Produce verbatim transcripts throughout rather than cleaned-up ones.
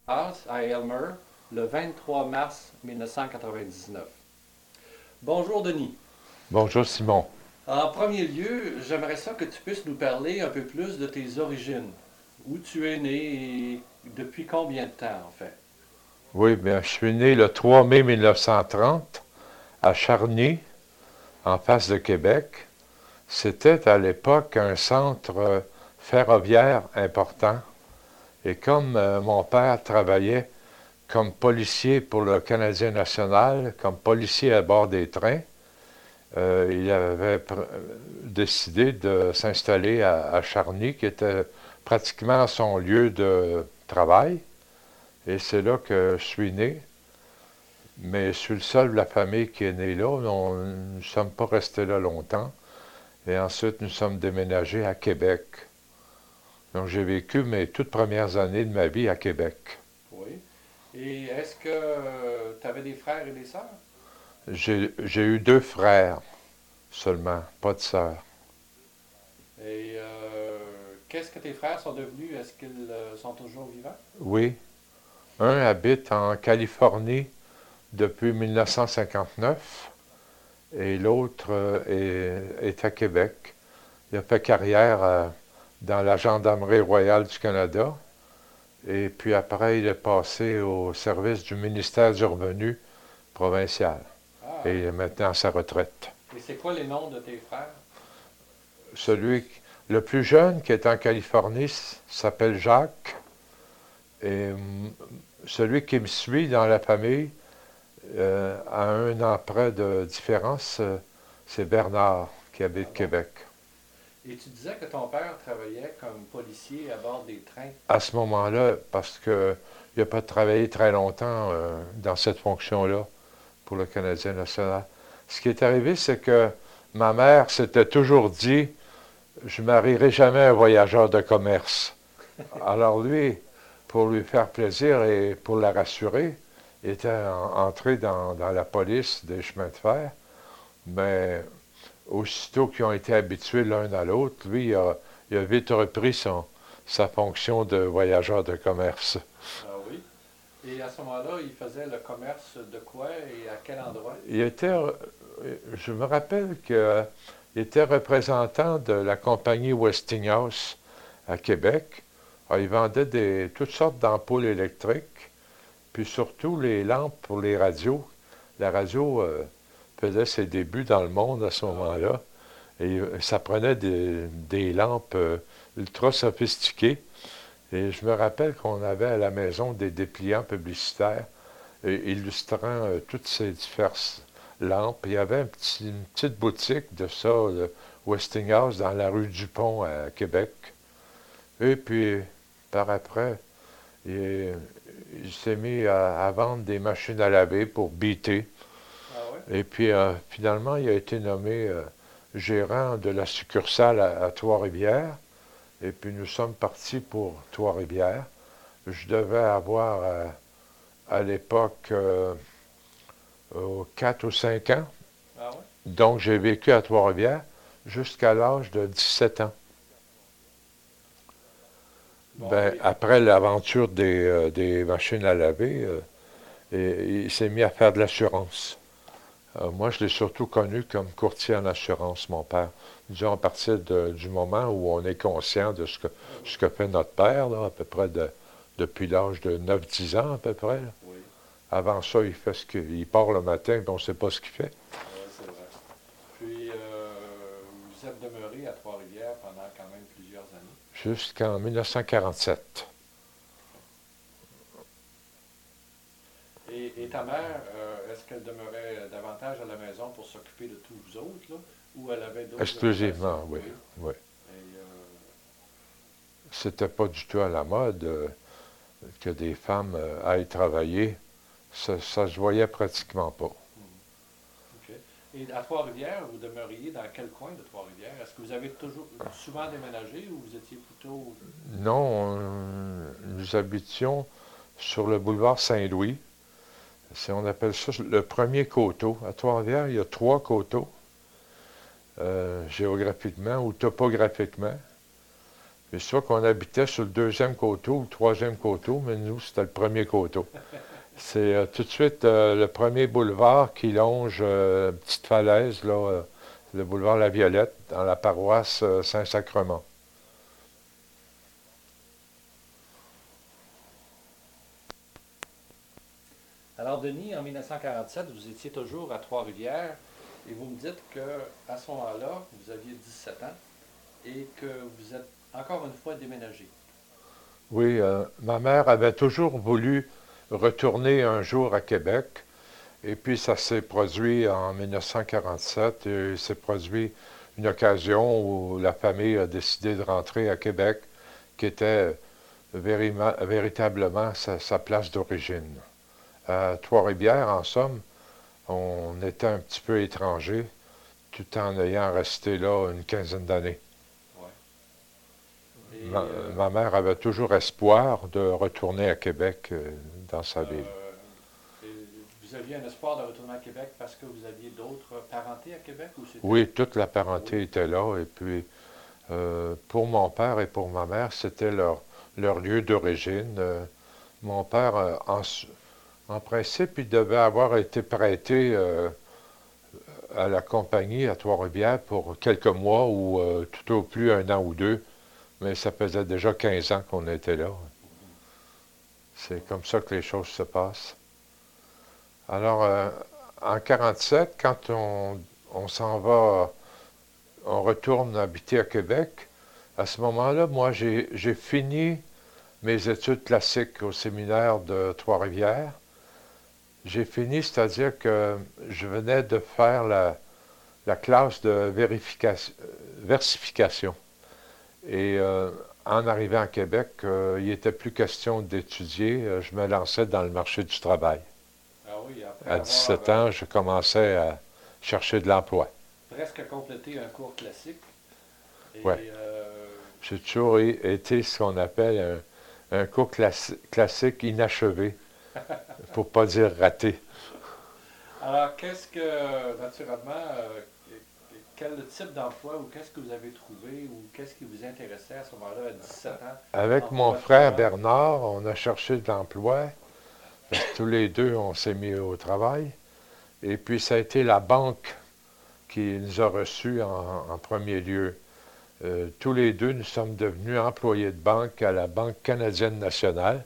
House à Aylmer le vingt-trois mars mille neuf cent quatre-vingt-dix-neuf. Bonjour Denis. Bonjour Simon. En premier lieu, j'aimerais ça que tu puisses nous parler un peu plus de tes origines. Où tu es né et depuis combien de temps en fait? Oui, bien, je suis né le trois mai mille neuf cent trente à Charny, en face de Québec. C'était à l'époque un centre euh, ferroviaire important. Et comme euh, mon père travaillait comme policier pour le Canadien national, comme policier à bord des trains, euh, il avait pr- décidé de s'installer à, à Charny, qui était pratiquement son lieu de travail. Et c'est là que je suis né. Mais je suis le seul de la famille qui est né là. On- nous ne sommes pas restés là longtemps. Et ensuite, nous sommes déménagés à Québec. Donc, j'ai vécu mes toutes premières années de ma vie à Québec. Oui. Et est-ce que tu avais des frères et des sœurs? J'ai j'ai eu deux frères seulement, pas de sœur. Et euh, qu'est-ce que tes frères sont devenus? Est-ce qu'ils euh, sont toujours vivants? Oui, un habite en Californie depuis mille neuf cent cinquante-neuf et l'autre euh, est, est à Québec. Il a fait carrière euh, dans la Gendarmerie royale du Canada. Et puis après, il est passé au service du ministère du Revenu provincial. Et Ah. il est maintenant à sa retraite. Et c'est quoi les noms de tes frères? Celui, le plus jeune qui est en Californie s'appelle Jacques. Et mm, celui qui me suit dans la famille, euh, à un an près de différence, euh, c'est Bernard qui Ah habite bon. Québec. Et tu disais que ton père travaillait comme policier à bord des trains. À ce moment-là, parce qu'il n'a pas travaillé très longtemps euh, dans cette fonction-là pour le Canadien national. Ce qui est arrivé, c'est que ma mère s'était toujours dit, je ne marierai jamais un voyageur de commerce. Alors lui, pour lui faire plaisir et pour la rassurer, il était en- entré dans, dans la police des chemins de fer, mais aussitôt qu'ils ont été habitués l'un à l'autre, lui, il a, il a vite repris son, sa fonction de voyageur de commerce. Ah oui. Et à ce moment-là, il faisait le commerce de quoi et à quel endroit? Il était, je me rappelle qu'il était représentant de la compagnie Westinghouse à Québec. Alors, il vendait des, toutes sortes d'ampoules électriques, puis surtout les lampes pour les radios. La radio euh, faisait ses débuts dans le monde à ce Ah oui. moment-là. Et euh, ça prenait des, des lampes euh, ultra sophistiquées. Et je me rappelle qu'on avait à la maison des dépliants publicitaires euh, illustrant euh, toutes ces diverses lampes. Il y avait un petit- une petite boutique de ça, de Westinghouse, dans la rue Dupont à Québec. Et puis, par après, il, il s'est mis à, à vendre des machines à laver pour B T. Ah oui. Et puis, euh, finalement, il a été nommé euh, gérant de la succursale à, à Trois-Rivières. Et puis, nous sommes partis pour Trois-Rivières. Je devais avoir euh, à l'époque euh, quatre ou cinq ans. Ah oui. Donc, j'ai vécu à Trois-Rivières jusqu'à l'âge de dix-sept ans. Bon, Ben, et, après l'aventure des, euh, des machines à laver, euh, et, il s'est mis à faire de l'assurance. Euh, moi, je l'ai surtout connu comme courtier en assurance, mon père. Disons, à partir de- du moment où on est conscient de ce que, ce que fait notre père, là, à peu près de, depuis l'âge de neuf dix ans, à peu près. Là. oui, Avant ça, il fait ce qu'il il part le matin, puis on ne sait pas ce qu'il fait. oui, c'est vrai. Puis, euh, vous êtes demeuré à Trois-Rivières pendant quand même plusieurs années. Jusqu'en mille neuf cent quarante-sept. Et, et ta mère, euh, est-ce qu'elle demeurait davantage à la maison pour s'occuper de tous vous autres, là, ou elle avait d'autres occupations? Exclusivement, oui. Oui. oui. Et, euh, C'était pas du tout à la mode euh, que des femmes euh, aillent travailler. Ça, ça se voyait pratiquement pas. hmm, OK. Et à Trois-Rivières, vous demeuriez dans quel coin de Trois-Rivières? Est-ce que vous avez toujours souvent déménagé ou vous étiez plutôt... Non, on- nous habitions sur le boulevard Saint-Louis. C'est- On appelle ça le premier coteau. À Trois-Rivières, il y a trois coteaux, euh, géographiquement ou topographiquement. C'est soit qu'on habitait sur le deuxième coteau ou le troisième coteau, mais nous, c'était le premier coteau. C'est euh, tout de suite euh, le premier boulevard qui longe euh, une petite falaise, là, euh, le boulevard La Violette, dans la paroisse euh, Saint-Sacrement. Alors, Denis, en mille neuf cent quarante-sept, vous étiez toujours à Trois-Rivières et vous me dites qu'à ce moment-là, vous aviez dix-sept ans et que vous êtes encore une fois déménagé. Oui, euh, ma mère avait toujours voulu retourner un jour à Québec. Et puis, ça s'est produit en mille neuf cent quarante-sept. Et il s'est produit une occasion où la famille a décidé de rentrer à Québec, qui était vérima- véritablement sa, sa place d'origine. À Trois-Rivières, en somme, on était un petit peu étranger, tout en ayant resté là une quinzaine d'années. Ouais. Ma, Et euh, ma mère avait toujours espoir de retourner à Québec euh, dans sa ville. euh, et vous aviez un espoir de retourner à Québec parce que vous aviez d'autres parentés à Québec ou c'était... Oui, toute la Oui. parenté était là. Et puis, euh, pour mon père et pour ma mère, c'était leur, leur lieu d'origine. Euh, mon père, euh, en, en principe, il devait avoir été prêté euh, à la compagnie à Trois-Rivières pour quelques mois ou euh, tout au plus un an ou deux. Mais ça faisait déjà quinze ans qu'on était là. C'est comme ça que les choses se passent. Alors, euh, en quarante-sept, quand on, on s'en va, on retourne habiter à Québec, à ce moment-là, moi, j'ai j'ai fini mes études classiques au séminaire de Trois-Rivières. J'ai fini, c'est-à-dire que je venais de faire la, la classe de vérification, versification. Et euh, en arrivant à Québec, euh, il n'était plus question d'étudier. Euh, Je me lançais dans le marché du travail. Ah oui, après À avoir dix-sept euh, ans, je commençais à chercher de l'emploi. presque complété un cours classique Ouais. et euh, J'ai toujours été ce qu'on appelle un, un cours classi- classique inachevé, pour pas dire raté. alors, qu'est-ce que, naturellement, euh, quel type d'emploi ou qu'est-ce que vous avez trouvé ou qu'est-ce qui vous intéressait à ce moment-là, à dix-sept ans, Avec entre mon votre frère père? Bernard, on a cherché de l'emploi. Tous les deux, on s'est mis au travail. Et puis, ça a été la banque qui nous a reçus en, en premier lieu. Euh, tous les deux, nous sommes devenus employés de banque à la Banque canadienne nationale,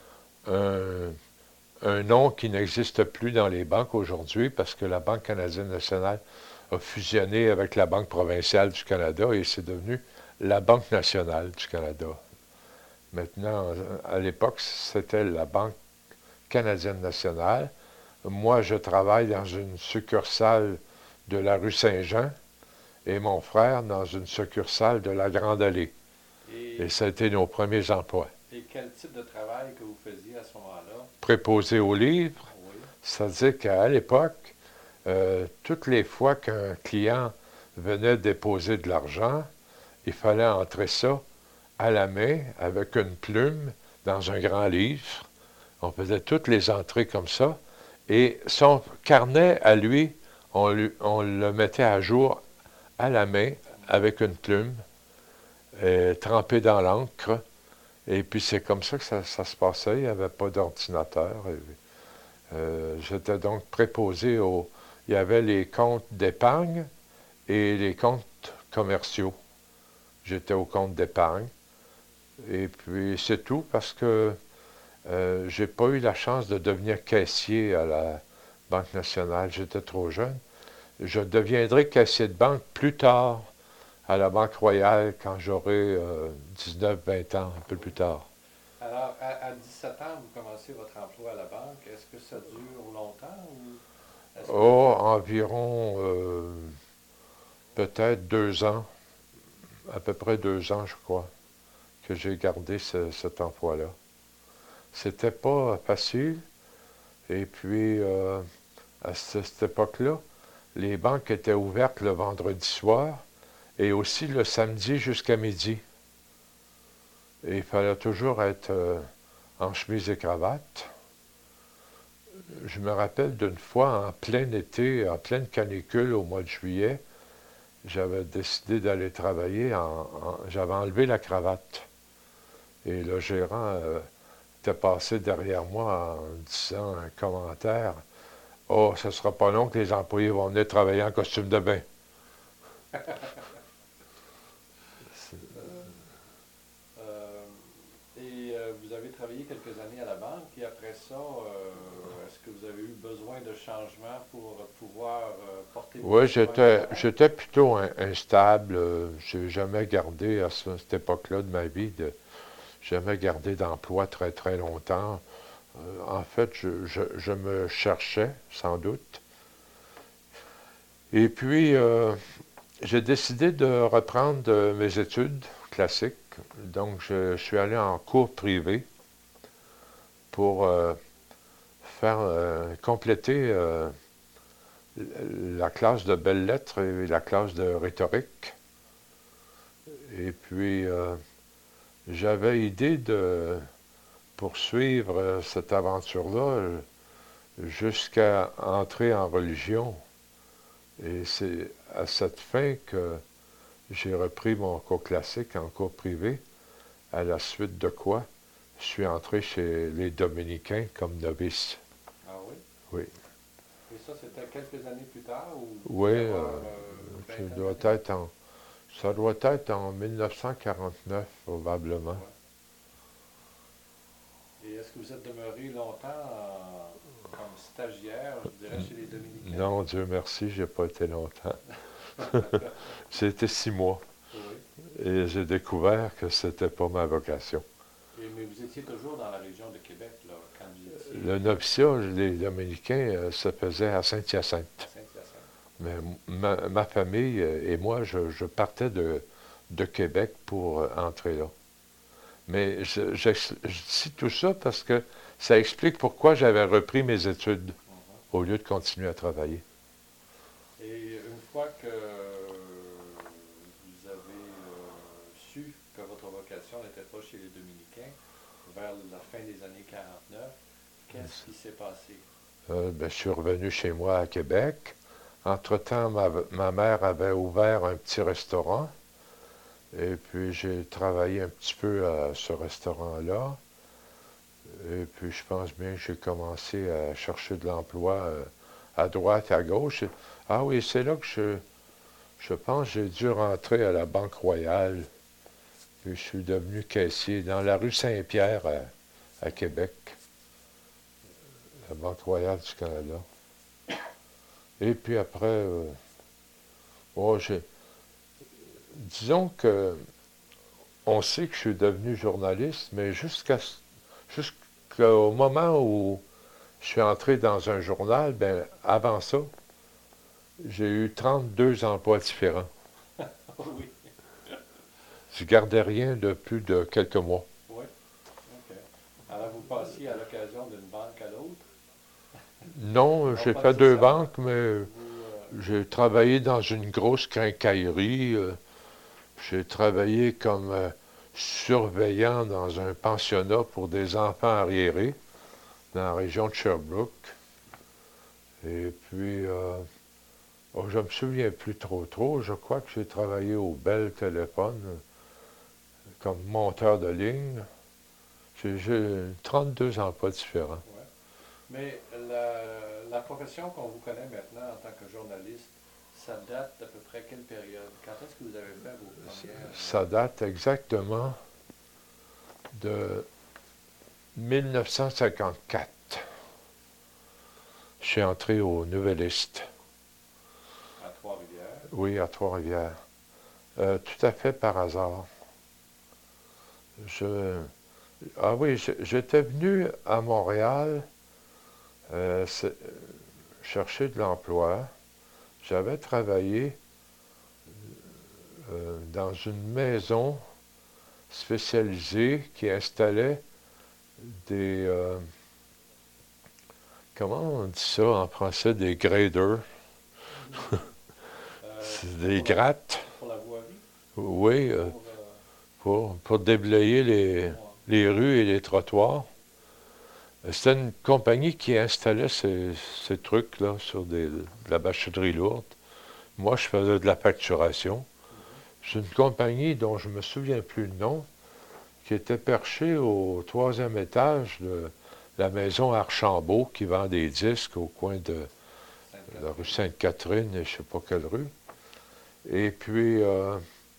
un, un nom qui n'existe plus dans les banques aujourd'hui parce que la Banque canadienne nationale a fusionné avec la Banque provinciale du Canada et c'est devenu la Banque nationale du Canada. Maintenant, à l'époque, c'était la Banque canadienne nationale. Moi, je travaille dans une succursale de la rue Saint-Jean et mon frère dans une succursale de la Grande Allée. Et Et, ça a été nos premiers emplois. et quel type de travail que vous faisiez à ce moment-là? Préposé aux livres, Oui. c'est-à-dire qu'à l'époque, euh, toutes les fois qu'un client venait déposer de l'argent, il fallait entrer ça à la main avec une plume dans un grand livre. On faisait toutes les entrées comme ça. Et son carnet à lui, on, lui- on le mettait à jour à la main avec une plume, euh, trempée dans l'encre. Et puis c'est comme ça que ça, ça se passait. Il n'y avait pas d'ordinateur. Euh, J'étais donc préposé au... Il y avait les comptes d'épargne et les comptes commerciaux. J'étais au compte d'épargne. Et puis c'est tout parce que euh, j'ai pas eu la chance de devenir caissier à la Banque nationale. J'étais trop jeune. Je deviendrai caissier de banque plus tard à la Banque royale quand j'aurai euh, dix-neuf vingt ans, un peu Oui. plus tard. Alors, à, à dix-sept ans, vous commencez votre emploi à la banque. Est-ce que ça dure longtemps ou est-ce que Oh, vous... environ euh, peut-être deux ans, à peu près deux ans, je crois, que j'ai gardé ce- cet emploi-là. C'était pas facile. Et puis, euh, à ce- cette époque-là, les banques étaient ouvertes le vendredi soir et aussi le samedi jusqu'à midi. Et il fallait toujours être euh, en chemise et cravate. Je me rappelle d'une fois, en plein été, en pleine canicule au mois de juillet, j'avais décidé d'aller travailler. En, en- j'avais enlevé la cravate. Et le gérant euh, était passé derrière moi en disant un commentaire. Oh, ce sera pas long que les employés vont venir travailler en costume de bain. Euh, et euh, vous avez travaillé quelques années à la banque, et après ça, euh, est-ce que vous avez eu besoin de changements pour pouvoir euh, porter vos Oui, documents j'étais, indépendants? j'étais plutôt in- instable. euh, J'ai jamais gardé à ce- cette époque-là de ma vie, de, jamais gardé d'emploi très très longtemps. Euh, en fait, je, je- je me cherchais, sans doute. Et puis, euh, j'ai décidé de reprendre euh, mes études classiques. Donc, je, je suis allé en cours privé pour euh, faire euh, compléter euh, la classe de belles lettres et la classe de rhétorique. Et puis, euh, j'avais idée de poursuivre euh, cette aventure-là euh, jusqu'à entrer en religion. Et c'est à cette fin que j'ai repris mon cours classique en cours privé, à la suite de quoi je suis entré chez les Dominicains comme novice. Ah oui? Oui, Et ça, c'était quelques années plus tard, ou vous oui, deviez euh, avoir euh, une ça vingtaine doit d'années? être en, ça doit être en mille neuf cent quarante-neuf probablement. Ouais. Et est-ce que vous êtes demeuré longtemps en- comme stagiaire, je dirais, chez les Dominicains? Non, Dieu merci, j'ai pas été longtemps. J'ai été six mois Oui. et j'ai découvert que c'était pas ma vocation. Et, mais vous étiez toujours dans la région de Québec, là, quand vous Le étiez noviciat, les Dominicains, euh, se faisait à à Saint-Hyacinthe. Saint-Hyacinthe. Mais ma, ma famille euh, et moi, je, je partais de, de Québec pour euh, entrer là. Mais je, je- je dis tout ça parce que ça explique pourquoi j'avais repris mes études Mhm. au lieu de continuer à travailler. Et une fois que vous avez euh, su que votre vocation n'était pas chez les Dominicains, vers la fin des années quarante-neuf, qu'est-ce qui s'est passé? Euh, ben, je suis revenu chez moi à Québec. Entre-temps, ma, ma mère avait ouvert un petit restaurant. Et puis j'ai travaillé un petit peu à ce restaurant-là. Et puis je pense bien que j'ai commencé à chercher de l'emploi euh, à droite, à gauche. Ah oui, c'est là que je, je pense que j'ai dû rentrer à la Banque Royale. Puis je suis devenu caissier dans la rue Saint-Pierre à, à Québec, la Banque Royale du Canada. Et puis après, euh, oh, j'ai, disons que on sait que je suis devenu journaliste, mais jusqu'à jusqu'au moment où je suis entré dans un journal, ben, avant ça, j'ai eu trente-deux emplois différents. Oui, Je gardais rien de plus de quelques mois. oui, OK. Alors vous passiez à l'occasion d'une banque à l'autre? Non, Non, j'ai pas fait deux nécessairement. banques, mais Vous, euh, j'ai travaillé dans une grosse quincaillerie. euh, J'ai travaillé comme euh, surveillant dans un pensionnat pour des enfants arriérés dans la région de Sherbrooke. Et puis, euh, oh, je me souviens plus trop trop. Je crois que j'ai travaillé au Bell Téléphone euh, comme monteur de ligne. J'ai j'ai trente-deux emplois différents. ouais. Mais la, la profession qu'on vous connaît maintenant en tant que journaliste, ça date d'à peu près quelle période? Quand est-ce que vous avez fait vos premières... Ça date exactement de mille neuf cent cinquante-quatre. Je suis entré au Nouvelliste. à Trois-Rivières? Oui, à Trois-Rivières. Euh, tout à fait par hasard. Je, ah oui, je- j'étais venu à Montréal euh, c'est- chercher de l'emploi. J'avais travaillé euh, dans une maison spécialisée qui installait des... euh, comment on dit ça en français? Des graders. Euh, C'est c'était des pour la, grattes. pour la voirie? Oui, euh, Pour... euh, pour, pour déblayer les, ouais. les rues et les trottoirs. C'était une compagnie qui installait ces, ces trucs-là sur des, de la bâcherie lourde. Moi, je faisais de la facturation. Mhm. C'est une compagnie dont je ne me souviens plus le nom, qui était perchée au troisième étage de la maison Archambault, qui vend des disques au coin de la rue Sainte-Catherine. Sainte-Catherine et je ne sais pas quelle rue. Et puis, euh,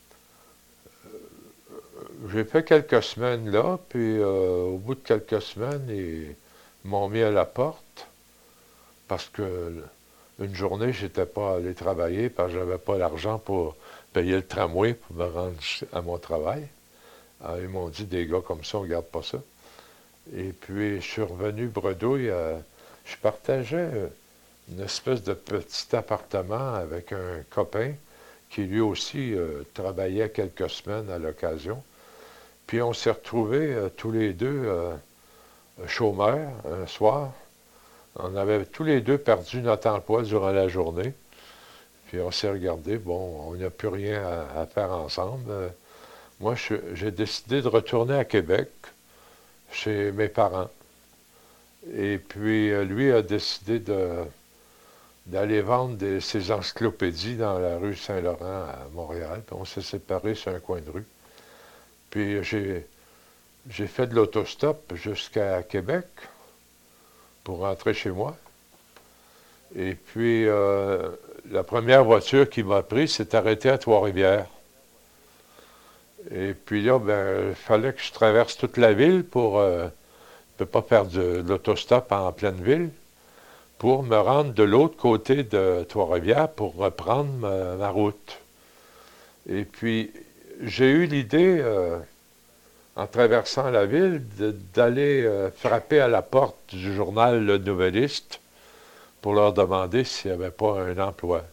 j'ai fait quelques semaines là, puis euh, au bout de quelques semaines, ils m'ont mis à la porte parce que une journée, je n'étais pas allé travailler parce que je n'avais pas l'argent pour payer le tramway pour me rendre à mon travail. Alors, ils m'ont dit, des gars comme ça, on ne garde pas ça. Et puis, je suis revenu bredouille. euh, je partageais euh, une espèce de petit appartement avec un copain qui lui aussi euh, travaillait quelques semaines à l'occasion. Puis on s'est retrouvés euh, tous les deux euh, chômeurs un soir. On avait tous les deux perdu notre emploi durant la journée. Puis on s'est regardé, bon, on n'a plus rien à, à faire ensemble. Euh, moi, je- j'ai décidé de retourner à Québec, chez mes parents. Et puis euh, lui a décidé de, d'aller vendre des- ses encyclopédies dans la rue Saint-Laurent à Montréal. Puis on s'est séparés sur un coin de rue. Puis j'ai, j'ai fait de l'autostop jusqu'à Québec pour rentrer chez moi. Et puis, euh, la première voiture qui m'a pris s'est arrêtée à Trois-Rivières. Et puis là, ben, il fallait que je traverse toute la ville pour euh, ne pas faire de, de l'autostop en pleine ville, pour me rendre de l'autre côté de Trois-Rivières pour reprendre ma, ma route. Et puis, j'ai eu l'idée, euh, en traversant la ville, de- d'aller euh, frapper à la porte du journal Le Nouvelliste pour leur demander s'il n'y avait pas un emploi.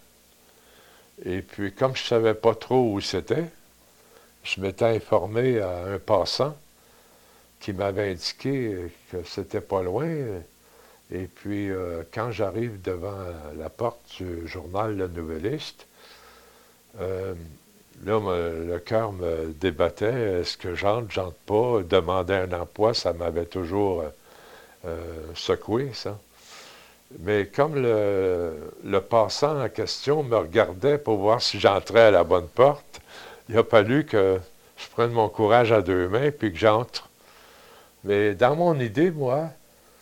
Et puis, comme je ne savais pas trop où c'était, je m'étais informé à un passant qui m'avait indiqué que c'était pas loin. Et puis, euh, quand j'arrive devant la porte du journal Le Nouvelliste, euh, là, me- le cœur me débattait. Est-ce que j'entre, j'entre pas? Demander un emploi, ça m'avait toujours euh, secoué, ça. Mais comme le, le passant en question me regardait pour voir si j'entrais à la bonne porte, il a fallu que je prenne mon courage à deux mains puis que j'entre. Mais dans mon idée, moi,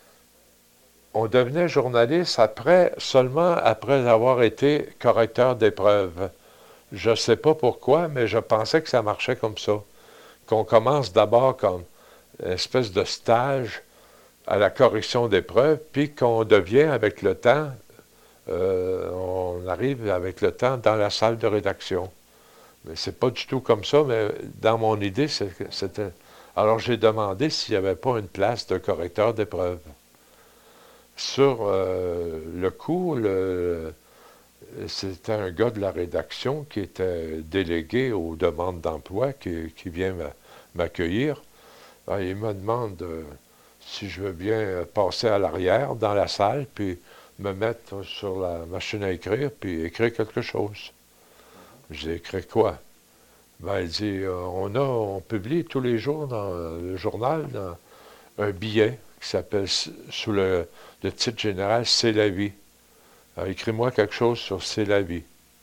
on devenait journaliste après, seulement après avoir été correcteur d'épreuves. Je ne sais pas pourquoi, mais je pensais que ça marchait comme ça. Qu'on commence d'abord comme une espèce de stage à la correction d'épreuves, puis qu'on devient avec le temps, euh, on arrive avec le temps dans la salle de rédaction. Mais c'est pas du tout comme ça, mais dans mon idée, c'était. Alors j'ai demandé s'il n'y avait pas une place de correcteur d'épreuves. Sur euh, le coup, le, c'était un gars de la rédaction qui était délégué aux demandes d'emploi qui, qui vient m'accueillir. Alors, il me demande euh, si je veux bien passer à l'arrière dans la salle, puis me mettre sur la machine à écrire, puis écrire quelque chose. Mhm. J'ai écrit quoi? Ben, il dit, euh, on a, on publie tous les jours dans le journal dans un billet qui s'appelle, sous le, le titre général, C'est la vie. Alors, écris-moi quelque chose sur C'est la vie.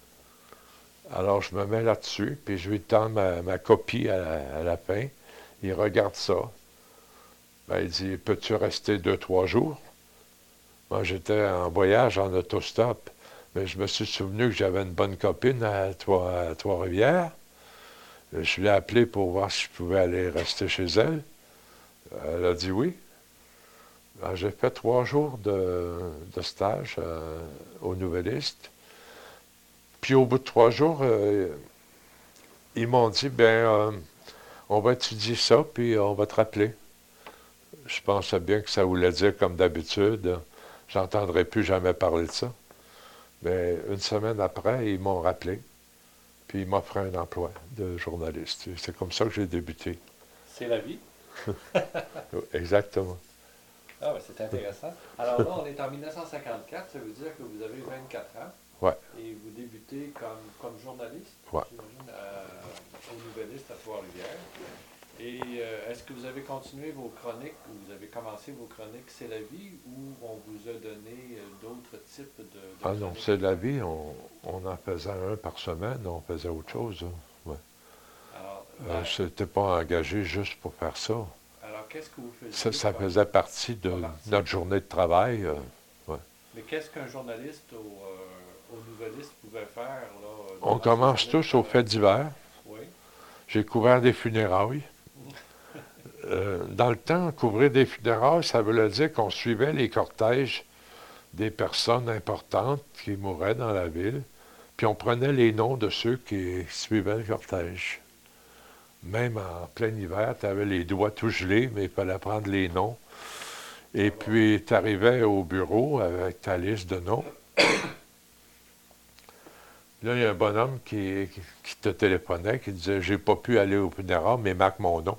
Alors, je me mets là-dessus, puis je lui tends ma, ma copie à la, à la fin. Il regarde ça. Ben, il dit, peux-tu rester deux, trois jours? Moi, j'étais en voyage en autostop, mais je me suis souvenu que j'avais une bonne copine à Trois- à Trois-Rivières. Je l'ai appelée pour voir si je pouvais aller rester chez elle. Elle a dit oui. Alors, j'ai fait trois jours de, de stage euh, au Nouvelliste. Puis au bout de trois jours, euh, ils m'ont dit, ben, euh, on va étudier ça, puis on va te rappeler. Je pensais bien que ça voulait dire, comme d'habitude, j'entendrai plus jamais parler de ça. Mais une semaine après, ils m'ont rappelé, puis ils m'offraient un emploi de journaliste. C'est comme ça que j'ai débuté. C'est la vie. Exactement. Ah, ben, c'est intéressant. Alors là, on est en mille neuf cent cinquante-quatre, ça veut dire que vous avez vingt-quatre ans Ouais, et vous débutez comme, comme journaliste, ouais. j'imagine, à- au Nouvelliste à Trois-Rivières. Et euh, est-ce que vous avez continué vos chroniques, ou vous avez commencé vos chroniques C'est la vie, ou on vous a donné euh, d'autres types de, de Ah non, chroniques c'est à la faire? vie, on, on en faisait un par semaine, on faisait autre chose. Hein. Ouais. Alors, Euh, dans- c'était pas engagé juste pour faire ça. alors qu'est-ce que vous Ça, faisiez ça comme, faisait partie de comme article? notre journée de travail. euh, ouais. Mais qu'est-ce qu'un journaliste ou euh, au nouvelliste pouvait faire là, On durant ses commence journées de tous aux travail? faits divers. Oui. J'ai couvert des funérailles. Euh, dans le temps, couvrir des funérailles, ça voulait dire qu'on suivait les cortèges des personnes importantes qui mouraient dans la ville, puis on prenait les noms de ceux qui suivaient le cortège. Même en plein hiver, tu avais les doigts tout gelés, mais il fallait prendre les noms. Et Ah bon. puis, tu arrivais au bureau avec ta liste de noms. Là, il y a un bonhomme qui, qui te téléphonait, qui disait j'ai pas pu aller au funéraire, mais marque mon nom.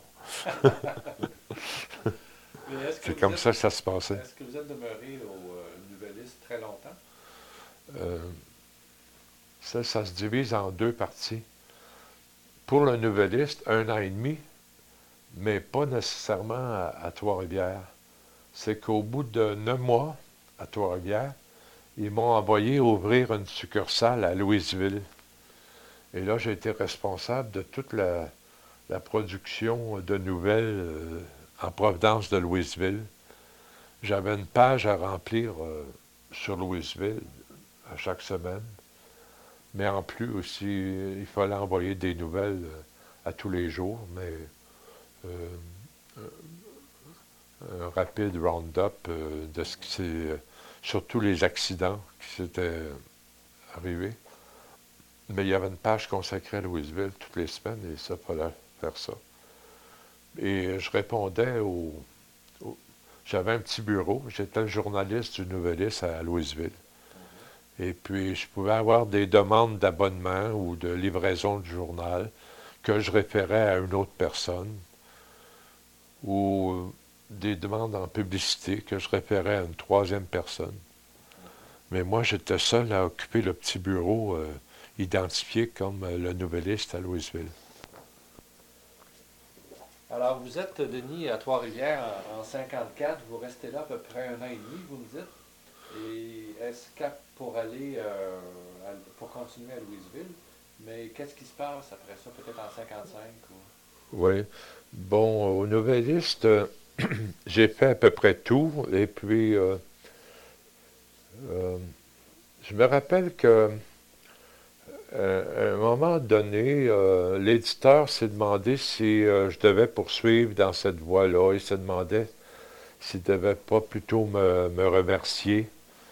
Mais est-ce que C'est vous comme êtes ça que ça se passait. est-ce que vous êtes demeuré au euh, nouvelliste très longtemps? Euh, ça, ça se divise en deux parties. Pour le nouvelliste, un an et demi, mais pas nécessairement à, à Trois-Rivières. C'est qu'au bout de neuf mois, à Trois-Rivières, ils m'ont envoyé ouvrir une succursale à Louisville. Et là, j'ai été responsable de toute la, la production de nouvelles euh, en provenance de Louisville. J'avais une page à remplir euh, sur Louisville à chaque semaine. Mais en plus aussi, il fallait envoyer des nouvelles euh, à tous les jours, mais euh, un rapide round-up euh, de ce qui s'est, euh, sur tous les accidents qui s'étaient arrivés. Mais il y avait une page consacrée à Louisville toutes les semaines et ça, il fallait faire ça. Et je répondais au, au- J'avais un petit bureau, j'étais le journaliste du Nouvelliste à Louisville. Mhm. Et puis, je pouvais avoir des demandes d'abonnement ou de livraison du journal que je référais à une autre personne ou des demandes en publicité que je référais à une troisième personne. Mais moi, j'étais seul à occuper le petit bureau euh, identifié comme euh, le Nouvelliste à Louisville. Alors, vous êtes, Denis, à Trois-Rivières en, en cinquante-quatre. Vous restez là à peu près un an et demi, vous me dites. Et est-ce que pour aller, euh, à- pour continuer à Louisville, mais qu'est-ce qui se passe après ça, peut-être en cinquante-cinq ou... Oui. Bon, au Nouvelliste, euh, j'ai fait à peu près tout. Et puis, euh, euh, je me rappelle que Euh, à un moment donné, euh, l'éditeur s'est demandé si euh, je devais poursuivre dans cette voie-là. Il se demandait s'il ne devait pas plutôt me, me remercier.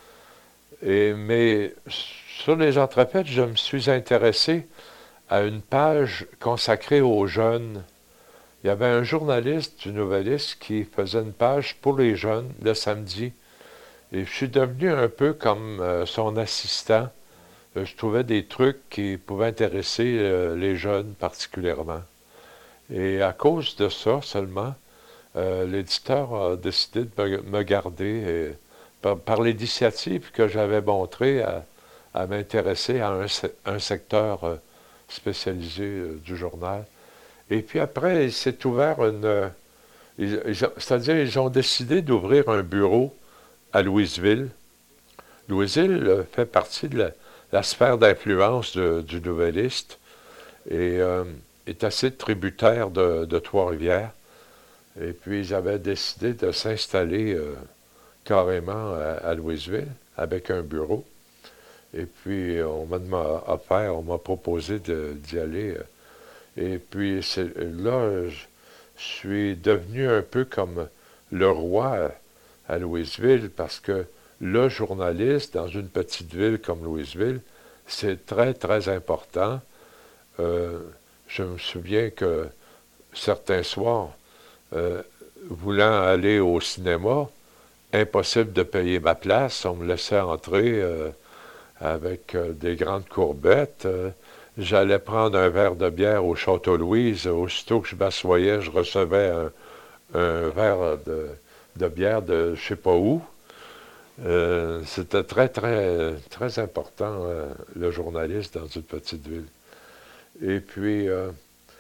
Et, mais sur les entrefaites, je me suis intéressé à une page consacrée aux jeunes. Il y avait un journaliste du Nouvelliste qui faisait une page pour les jeunes le samedi. Et je suis devenu un peu comme euh, son assistant. Euh, je trouvais des trucs qui pouvaient intéresser euh, les jeunes particulièrement. Et à cause de ça seulement, euh, l'éditeur a décidé de me, me garder et, par, par l'initiative que j'avais montrée à, à m'intéresser à un, un secteur euh, spécialisé euh, du journal. Et puis après, il s'est ouvert une... euh, ils- ils ont- c'est-à-dire, ils ont décidé d'ouvrir un bureau à Louisville. Louisville euh, fait partie de la, la sphère d'influence de- du Nouvelliste et euh, est assez tributaire de, de Trois-Rivières. Et puis, ils avaient décidé de s'installer euh, carrément à, à Louisville avec un bureau. Et puis, on m'a offert, on m'a proposé de- d'y aller. Et puis, c'est- là, je, je suis devenu un peu comme le roi à Louisville parce que le journaliste dans une petite ville comme Louisville, c'est très, très important. Euh, je me souviens que certains soirs, euh, voulant aller au cinéma, impossible de payer ma place. On me laissait entrer euh, avec euh, des grandes courbettes. Euh, J'allais prendre un verre de bière au Château Louise. Aussitôt que je m'assoyais, je recevais un, un verre de, de bière de je sais pas où. Euh, C'était très, très, très important, euh, le journaliste dans une petite ville. Et puis, euh,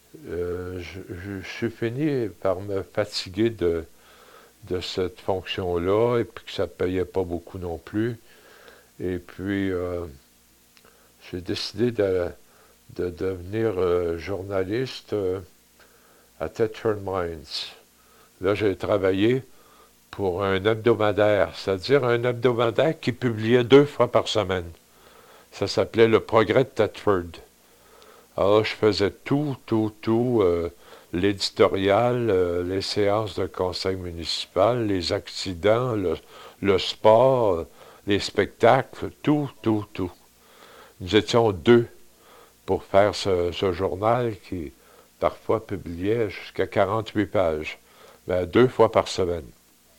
euh, je, je- je suis fini par me fatiguer de, de cette fonction-là, et puis que ça ne payait pas beaucoup non plus. Et puis, euh, j'ai décidé de, de devenir euh, journaliste euh, à Thetford Mines. Là, j'ai travaillé pour un hebdomadaire, c'est-à-dire un hebdomadaire qui publiait deux fois par semaine. Ça s'appelait Le Progrès de Thetford. Alors, je faisais tout, tout, tout, euh, l'éditorial, euh, les séances de conseil municipal, les accidents, le, le sport, euh, les spectacles, tout, tout, tout. Nous étions deux pour faire ce, ce journal qui, parfois, publiait jusqu'à quarante-huit pages, mais deux fois par semaine.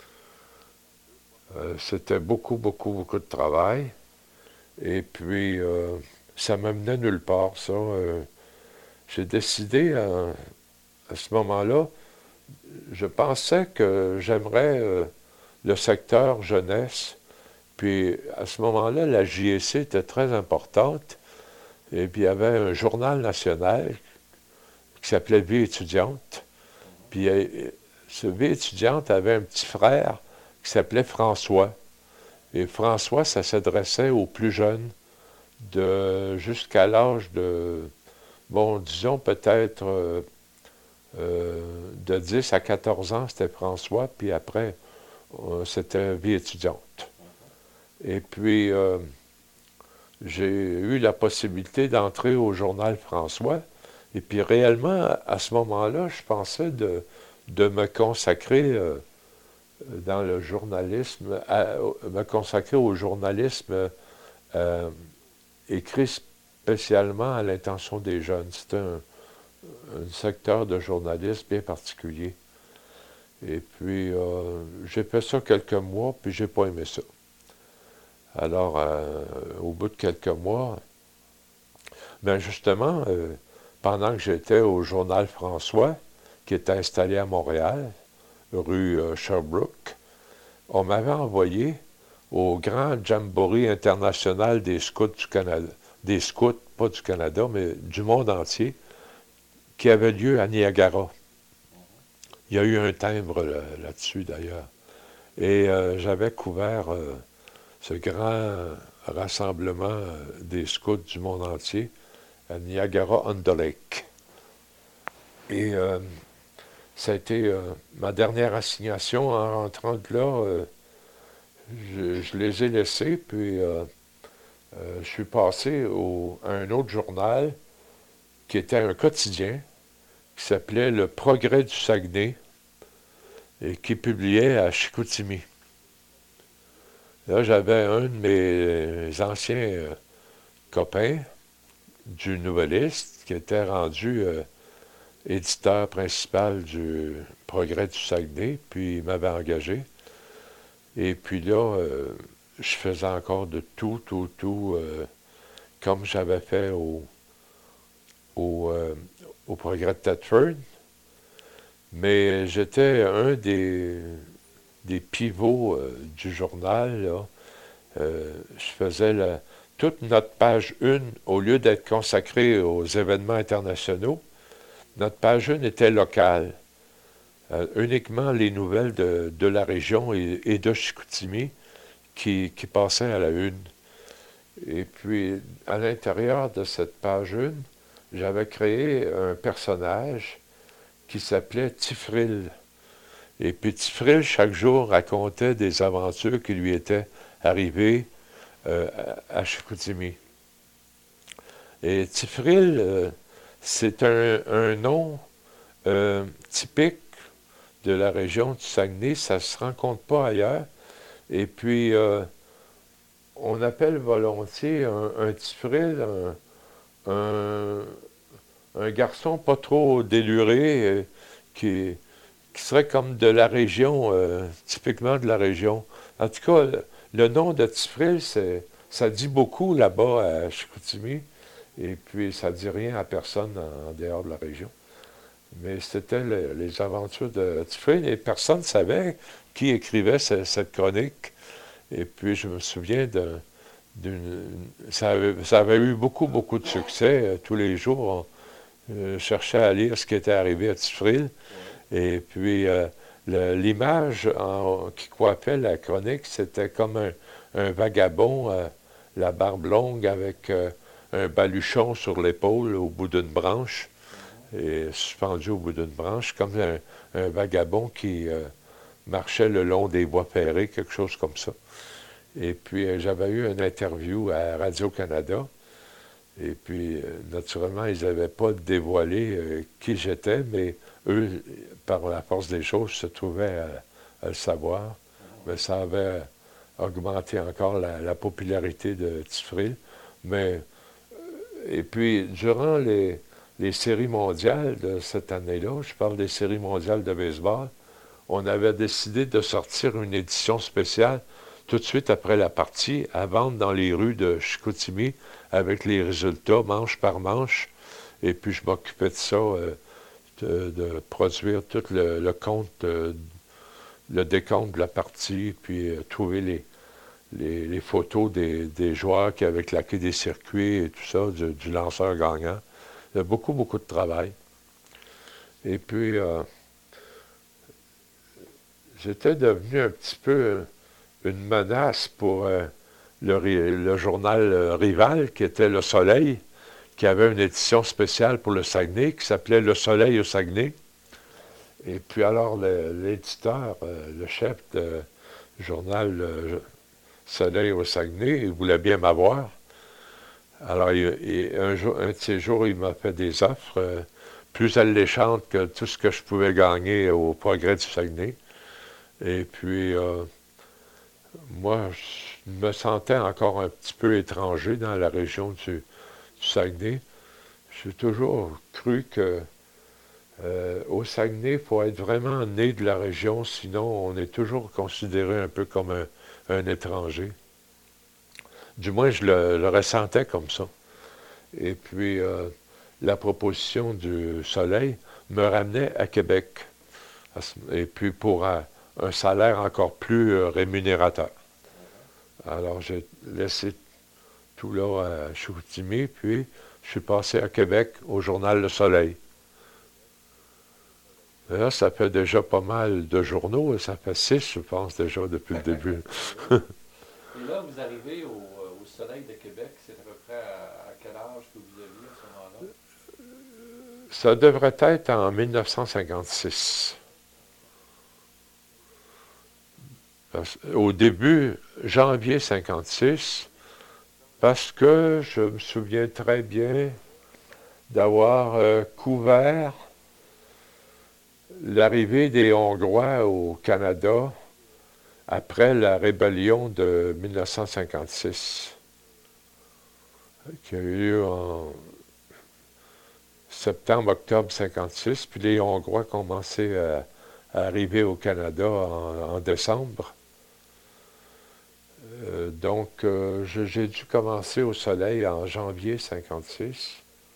Euh, c'était beaucoup, beaucoup, beaucoup de travail. Et puis, euh, ça ne menait nulle part, ça. Euh, j'ai décidé, à, à ce moment-là, je pensais que j'aimerais euh, le secteur jeunesse. Puis, à ce moment-là, la J E C était très importante. Et puis, il y avait un journal national qui s'appelait Vie étudiante. Puis, euh, ce Vie étudiante avait un petit frère qui s'appelait François. Et François, ça s'adressait aux plus jeunes, de jusqu'à l'âge de, bon, disons peut-être euh, euh, de dix à quatorze ans, c'était François, puis après, euh, c'était Vie étudiante. Et puis, euh, j'ai eu la possibilité d'entrer au journal François, et puis réellement, à ce moment-là, je pensais de, de me consacrer euh, dans le journalisme, à, me consacrer au journalisme euh, écrit spécialement à l'intention des jeunes. C'est un, un secteur de journalisme bien particulier. Et puis, euh, j'ai fait ça quelques mois, puis j'ai pas aimé ça. Alors, euh, au bout de quelques mois, ben justement, euh, pendant que j'étais au journal François, qui était installé à Montréal, rue euh, Sherbrooke, on m'avait envoyé au grand jamboree international des scouts du Canada, des scouts, pas du Canada, mais du monde entier, qui avait lieu à Niagara. Il y a eu un timbre là, là-dessus, d'ailleurs. Et euh, j'avais couvert euh, ce grand rassemblement euh, des scouts du monde entier à Niagara-on-the-Lake. Et euh, ça a été euh, ma dernière assignation en rentrant de là. Euh, je, je les ai laissés, puis euh, euh, je suis passé au, à un autre journal qui était un quotidien qui s'appelait Le Progrès du Saguenay et qui publiait à Chicoutimi. Là, j'avais un de mes anciens euh, copains du Nouvelliste qui était rendu euh, éditeur principal du Progrès du Saguenay, puis il m'avait engagé. Et puis là, euh, je faisais encore de tout, tout, tout, euh, comme j'avais fait au, au, euh, au Progrès de Thetford. Mais j'étais un des, des pivots euh, du journal, là. Euh, je faisais la, toute notre page un, au lieu d'être consacrée aux événements internationaux, notre page un était locale. Euh, uniquement les nouvelles de, de la région et, et de Chicoutimi qui, qui passaient à la une. Et puis, à l'intérieur de cette page un, j'avais créé un personnage qui s'appelait Tifril. Et puis Tifril, chaque jour, racontait des aventures qui lui étaient arrivées euh, à, à Chicoutimi. Et Tifril, euh, c'est un, un nom euh, typique de la région du Saguenay. Ça ne se rencontre pas ailleurs. Et puis, euh, on appelle volontiers un, un Tifril un, un, un garçon pas trop déluré, euh, qui, qui serait comme de la région, euh, typiquement de la région. En tout cas, le, le nom de Tifril, c'est, ça dit beaucoup là-bas à Chicoutimi, et puis ça ne dit rien à personne en, en dehors de la région. Mais c'était le, les aventures de Tifril, et personne ne savait qui écrivait ce, cette chronique. Et puis je me souviens de, d'une... Ça avait, ça avait eu beaucoup, beaucoup de succès. Tous les jours, Je cherchais à lire ce qui était arrivé à Tifril. Oui. Et puis, euh, le- l'image en- qui coiffait la chronique, c'était comme un, un vagabond, euh, la barbe longue avec euh, un baluchon sur l'épaule au bout d'une branche, Mhm. et suspendu au bout d'une branche, comme un, un vagabond qui euh, marchait le long des voies ferrées, quelque chose comme ça. Et puis, euh, j'avais eu une interview à Radio-Canada. Et puis, euh, naturellement, ils n'avaient pas dévoilé euh, qui j'étais, mais eux, par la force des choses, se trouvaient à, à le savoir. Mhm. Mais ça avait augmenté encore la, la popularité de Tifril. Mais, et puis, durant les, les séries mondiales de cette année-là, je parle des séries mondiales de baseball, on avait décidé de sortir une édition spéciale tout de suite après la partie, à vendre dans les rues de Chicoutimi avec les résultats manche par manche. Et puis je m'occupais de ça, euh, de, de produire tout le, le compte, euh, le décompte de la partie, puis euh, trouver les, les, les photos des, des joueurs qui avaient claqué des circuits et tout ça, du, du lanceur gagnant. Il y a beaucoup, beaucoup de travail. Et puis, euh, j'étais devenu un petit peu euh, une menace pour euh, le, le, journal euh, rival, qui était Le Soleil, qui avait une édition spéciale pour le Saguenay, qui s'appelait Le Soleil au Saguenay. Et puis alors, l'éditeur, euh, le chef du journal Le Soleil au Saguenay, il voulait bien m'avoir. Alors, il, il, un, jour, un de ces jours, il m'a fait des offres euh, plus alléchantes que tout ce que je pouvais gagner au Progrès du Saguenay. Et puis, euh, moi, je me sentais encore un petit peu étranger dans la région du, du Saguenay. J'ai toujours cru que euh, au Saguenay, il faut être vraiment né de la région, sinon on est toujours considéré un peu comme un, un étranger. Du moins, je le, le ressentais comme ça. Et puis, euh, la proposition du Soleil me ramenait à Québec. Et puis, pour un, un salaire encore plus euh, rémunérateur. Mhm. Alors, j'ai laissé tout là à Chicoutimi, puis je suis passé à Québec au journal Le Soleil. Et là, ça fait déjà pas mal de journaux, ça fait six, je pense, déjà depuis le début. Oui. Et là, vous arrivez au, euh, au Soleil de Québec, c'est à peu près à, à quel âge que vous aviez à ce moment-là? Ça devrait être en mille neuf cent cinquante-six. Parce- au début, janvier cinquante-six, parce que je me souviens très bien d'avoir euh, couvert l'arrivée des Hongrois au Canada après la rébellion de mille neuf cent cinquante-six, qui a eu lieu en septembre-octobre cinquante-six, puis les Hongrois commençaient à, à arriver au Canada en, en décembre. Euh, donc, euh, je- j'ai dû commencer au Soleil en janvier cinquante-six.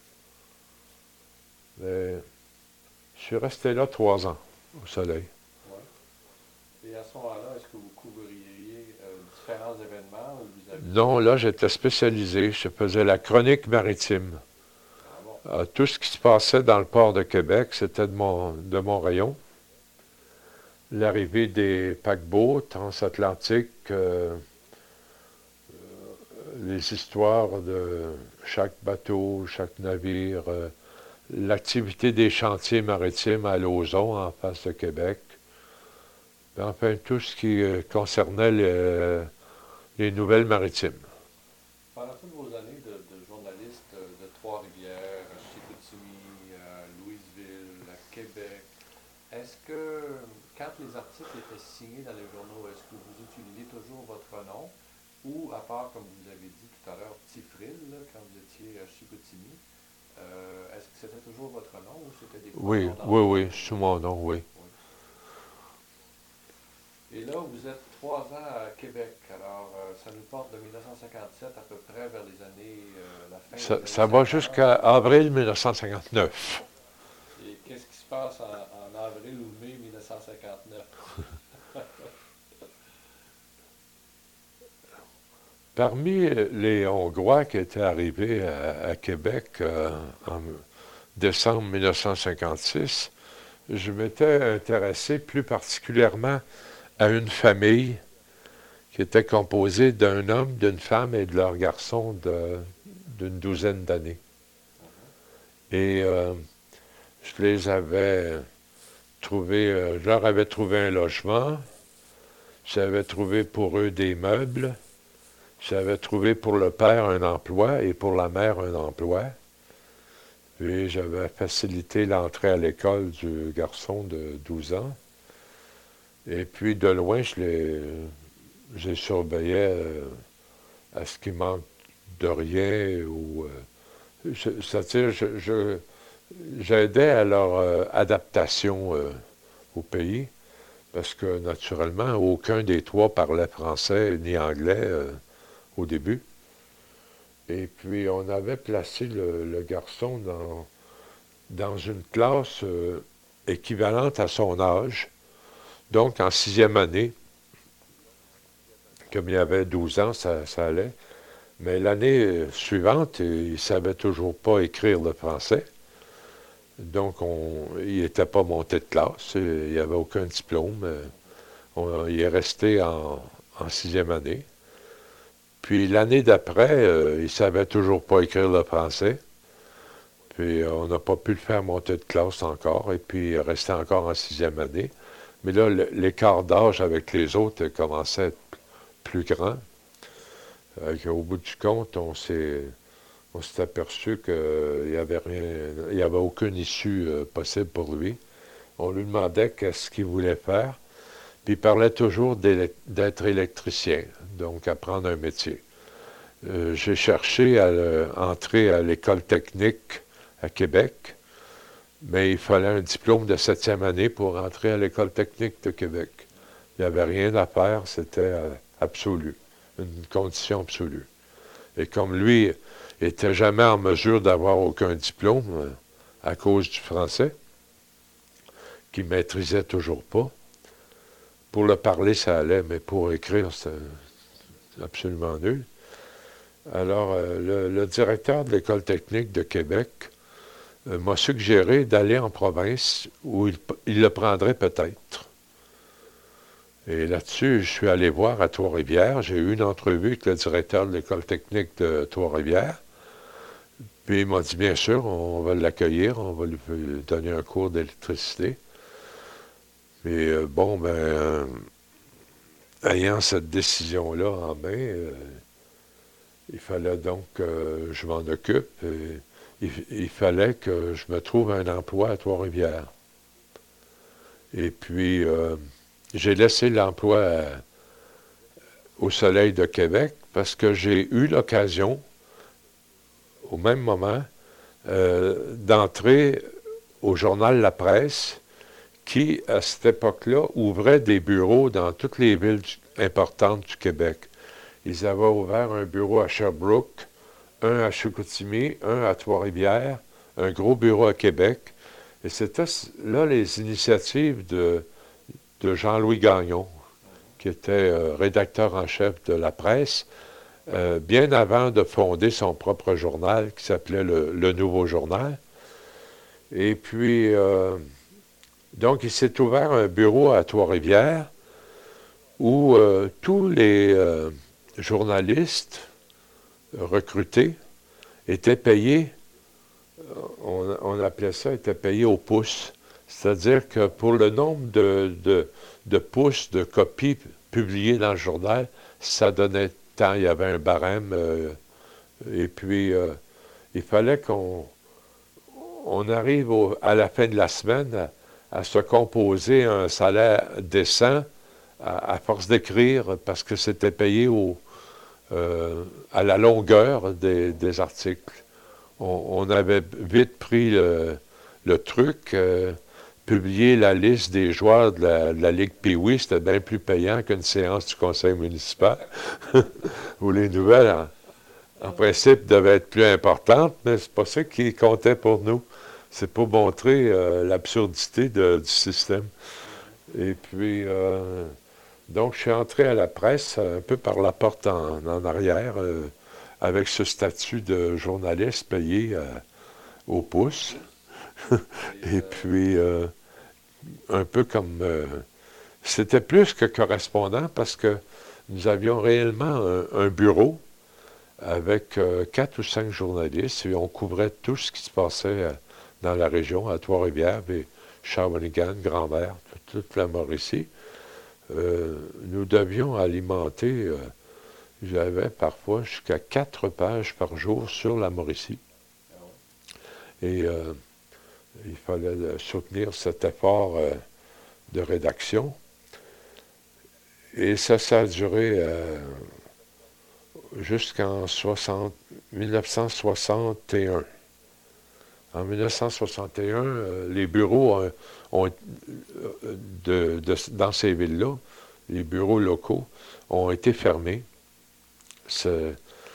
Mais je suis resté là trois ans, au Soleil. Oui. Et à ce moment-là, est-ce que vous couvririez euh, différents événements ou vous Non, aviez... là, j'étais spécialisé. Je faisais la chronique maritime. Ah bon? Euh, tout ce qui se passait dans le port de Québec, c'était de mon, de mon rayon. L'arrivée des paquebots transatlantiques, euh, les histoires de chaque bateau, chaque navire, euh, l'activité des chantiers maritimes à Lauson, en face de Québec. Enfin, tout ce qui euh, concernait les, les nouvelles maritimes. Pendant toutes vos années de, de journaliste euh, de Trois-Rivières, à Chicoutimi, à Louisville, à Québec, est-ce que, quand les articles étaient signés dans les journaux, est-ce que vous utilisiez toujours votre nom ou, à part, comme vous avez dit tout à l'heure, Tifril, là, quand vous étiez à Chicoutimi, euh, est-ce que c'était toujours votre nom ou c'était des fois un Oui, nom oui, d'emprunt? oui, sous mon nom, oui. Oui. Et là, vous êtes trois ans à Québec. Alors, euh, ça nous porte de mille neuf cent cinquante-sept à peu près vers les années, euh, la fin Ça, des années ça va cinquante. jusqu'à avril mille neuf cent cinquante-neuf. Et qu'est-ce qui se passe en, en avril ou mai mille neuf cent cinquante-neuf? Parmi les Hongrois qui étaient arrivés à, à Québec euh, en décembre mille neuf cent cinquante-six, je m'étais intéressé plus particulièrement à une famille qui était composée d'un homme, d'une femme et de leur garçon de, d'une douzaine d'années. Et euh, je les avais trouvés, euh, je leur avais trouvé un logement, j'avais trouvé pour eux des meubles, j'avais trouvé pour le père un emploi et pour la mère un emploi. Puis j'avais facilité l'entrée à l'école du garçon de douze ans. Et puis de loin, je les, je les surveillais euh, à ce qu'il manque de rien. Ou, euh, je- c'est-à-dire, je, je- j'aidais à leur euh, adaptation euh, au pays, parce que naturellement, aucun des trois parlait français ni anglais euh, au début. Et puis on avait placé le, le garçon dans, dans une classe euh, équivalente à son âge, donc en sixième année. Comme il avait douze ans, ça, ça allait. Mais l'année euh, suivante, il ne savait toujours pas écrire le français. Donc, on, il n'était pas monté de classe. Il n'y avait aucun diplôme. On- il est resté en, en sixième année. Puis l'année d'après, euh, il ne savait toujours pas écrire le français. Puis euh, on n'a pas pu le faire monter de classe encore. Et puis il est resté encore en sixième année. Mais là, le- l'écart d'âge avec les autres commençait à être plus grand. Euh, au bout du compte, on s'est, on s'est aperçu qu'il n'y avait rien, il n'y avait aucune issue euh, possible pour lui. On lui demandait qu'est-ce qu'il voulait faire, puis il parlait toujours d'élec- d'être électricien, donc apprendre un métier. Euh, j'ai cherché à le- entrer à l'école technique à Québec, mais il fallait un diplôme de septième année pour entrer à l'école technique de Québec. Il n'y avait rien à faire, c'était euh, absolu, une condition absolue. Et comme lui n'était jamais en mesure d'avoir aucun diplôme euh, à cause du français, qu'il ne maîtrisait toujours pas, pour le parler, ça allait, mais pour écrire, c'était absolument nul. Alors, euh, le, le directeur de l'École technique de Québec euh, m'a suggéré d'aller en province où il, il le prendrait peut-être. Et là-dessus, je suis allé voir à Trois-Rivières. J'ai eu une entrevue avec le directeur de l'École technique de Trois-Rivières. Puis il m'a dit, bien sûr, on va l'accueillir, on va lui donner un cours d'électricité. Mais euh, bon, ben, euh, ayant cette décision-là en main, euh, il fallait donc que je m'en occupe. Et il, il fallait que je me trouve un emploi à Trois-Rivières. Et puis, euh, j'ai laissé l'emploi à- au Soleil de Québec parce que j'ai eu l'occasion, au même moment, euh, d'entrer au journal La Presse, qui, à cette époque-là, ouvrait des bureaux dans toutes les villes du- importantes du Québec. Ils avaient ouvert un bureau à Sherbrooke, un à Chicoutimi, un à Trois-Rivières, un gros bureau à Québec. Et c'était là les initiatives de, de Jean-Louis Gagnon, qui était euh, rédacteur en chef de La Presse, euh, bien avant de fonder son propre journal qui s'appelait le, le Nouveau Journal. Et puis, euh, donc, il s'est ouvert un bureau à Trois-Rivières où euh, tous les euh, journalistes recrutés étaient payés, on, on appelait ça, étaient payés au pouce. C'est-à-dire que pour le nombre de, de, de pouces de copies publiées dans le journal, ça donnait tant, il y avait un barème. Euh, et puis, euh, il fallait qu'on on arrive au- à la fin de la semaine à, à se composer un salaire décent à, à force d'écrire parce que c'était payé au, euh, à la longueur des, des articles. On, on avait vite pris le, le truc, euh, publier la liste des joueurs de la, de la Ligue Pee-Wee, c'était bien plus payant qu'une séance du conseil municipal, où les nouvelles, en, en principe, devaient être plus importantes, mais c'est pas ça qui comptait pour nous. C'est pour montrer euh, l'absurdité de- du système. Et puis, euh, donc, je suis entré à la presse un peu par la porte en, en arrière, euh, avec ce statut de journaliste payé euh, au pouce. Et, Et euh, puis, euh, un peu comme... euh, c'était plus que correspondant parce que nous avions réellement un, un bureau avec euh, quatre ou cinq journalistes et on couvrait tout ce qui se passait euh, dans la région, à Trois-Rivières, et Shawinigan, Grand-Mère, toute, toute la Mauricie. Euh, nous devions alimenter, euh, j'avais parfois jusqu'à quatre pages par jour sur la Mauricie. ah ouais. Et euh, il fallait euh, soutenir cet effort euh, de rédaction. Et ça, ça a duré euh, jusqu'en mille neuf cent soixante et un. En mille neuf cent soixante et un, euh, les bureaux ont, ont, euh, de, de, dans ces villes-là, les bureaux locaux ont été fermés. C'est,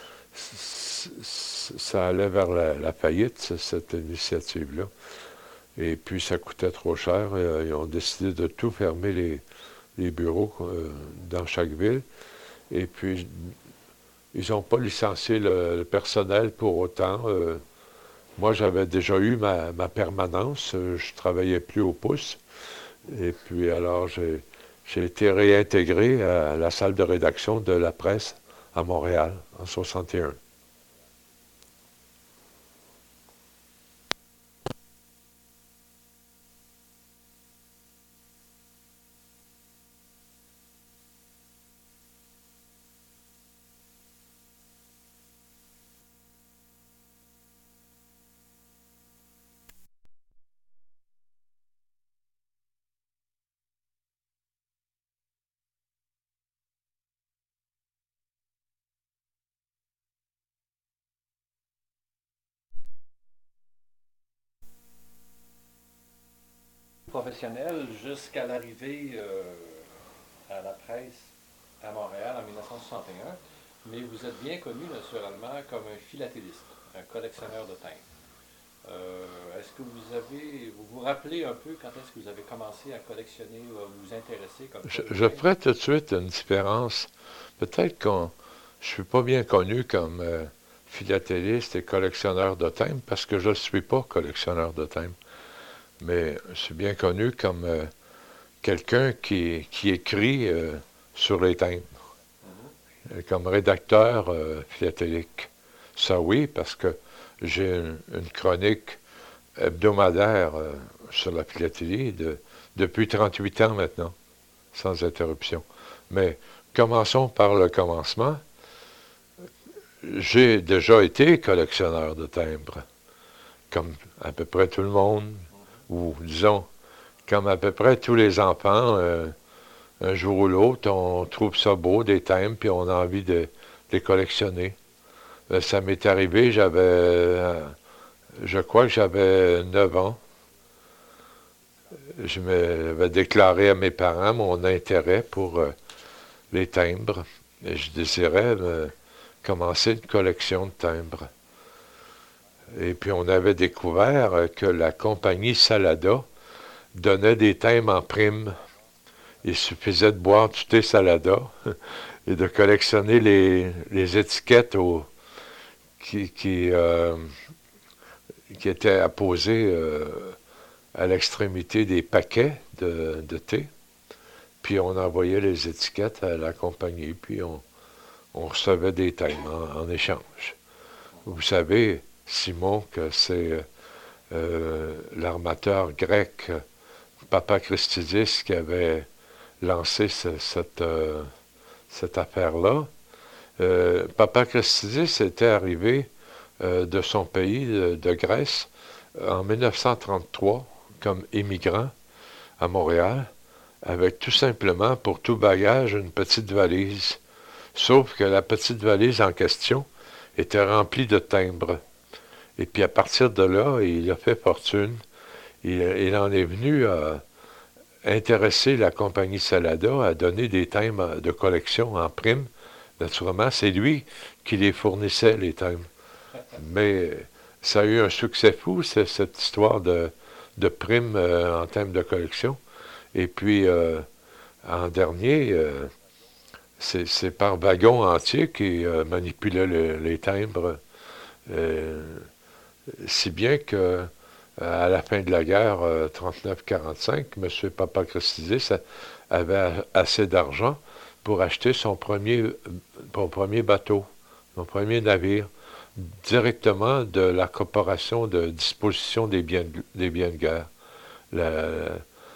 ça allait vers la, la faillite, cette initiative-là. Et puis, ça coûtait trop cher. Euh, ils ont décidé de tout fermer, les, les bureaux euh, dans chaque ville. Et puis, ils n'ont pas licencié le, le personnel pour autant. Euh, moi, j'avais déjà eu ma, ma permanence. Euh, je travaillais plus au pouce. Et puis, alors, j'ai, j'ai été réintégré à la salle de rédaction de la presse à Montréal en soixante et un. Professionnel jusqu'à l'arrivée euh, à la presse à Montréal en mille neuf cent soixante et un, mais vous êtes bien connu naturellement comme un philatéliste, un collectionneur de timbres. Euh, est-ce que vous avez, vous vous rappelez un peu quand est-ce que vous avez commencé à collectionner ou à vous intéresser comme Je, tel au je timbre? ferai tout de suite une différence. Peut-être qu'on je ne suis pas bien connu comme euh, philatéliste et collectionneur de timbres parce que je ne suis pas collectionneur de timbres. Mais je suis bien connu comme euh, quelqu'un qui, qui écrit euh, sur les timbres, Mhm. euh, comme rédacteur euh, philatélique. Ça oui, parce que j'ai une, une chronique hebdomadaire euh, sur la philatélie de, depuis trente-huit ans maintenant, sans interruption. Mais commençons par le commencement. J'ai déjà été collectionneur de timbres, comme à peu près tout le monde, Mhm. ou disons, comme à peu près tous les enfants. Euh, un jour ou l'autre, on trouve ça beau, des timbres, puis on a envie de, de les collectionner. Euh, ça m'est arrivé, j'avais, euh, je crois que j'avais neuf ans. Je m'avais déclaré à mes parents mon intérêt pour euh, les timbres. Et je désirais euh, commencer une collection de timbres. Et puis on avait découvert euh, que la compagnie Salada donnait des timbres en prime. Il suffisait de boire du thé Salada et de collectionner les, les étiquettes au, qui, qui, euh, qui étaient apposées euh, à l'extrémité des paquets de, de thé. Puis on envoyait les étiquettes à la compagnie, puis on, on recevait des timbres en, en échange. Vous savez, Simon, que c'est euh, l'armateur grec Papa Christidis qui avait lancé ce- cette, euh, cette affaire-là. Euh, Papa Christidis était arrivé euh, de son pays, de, de Grèce, en mille neuf cent trente-trois, comme émigrant à Montréal, avec tout simplement pour tout bagage une petite valise. Sauf que la petite valise en question était remplie de timbres. Et puis à partir de là, il a fait fortune. Il, il en est venu à intéresser la compagnie Salada à donner des timbres de collection en prime. Naturellement, c'est lui qui les fournissait, les timbres. Mais ça a eu un succès fou, cette histoire de, de prime euh, en termes de collection. Et puis, euh, en dernier, euh, c'est, c'est par wagon entier qui euh, manipulait le, les timbres. Euh, si bien que à la fin de la guerre euh, trente-neuf quarante-cinq, M. Papa Christidis avait assez d'argent pour acheter son premier, son premier bateau, son premier navire, directement de la corporation de disposition des biens, des biens de guerre. Le,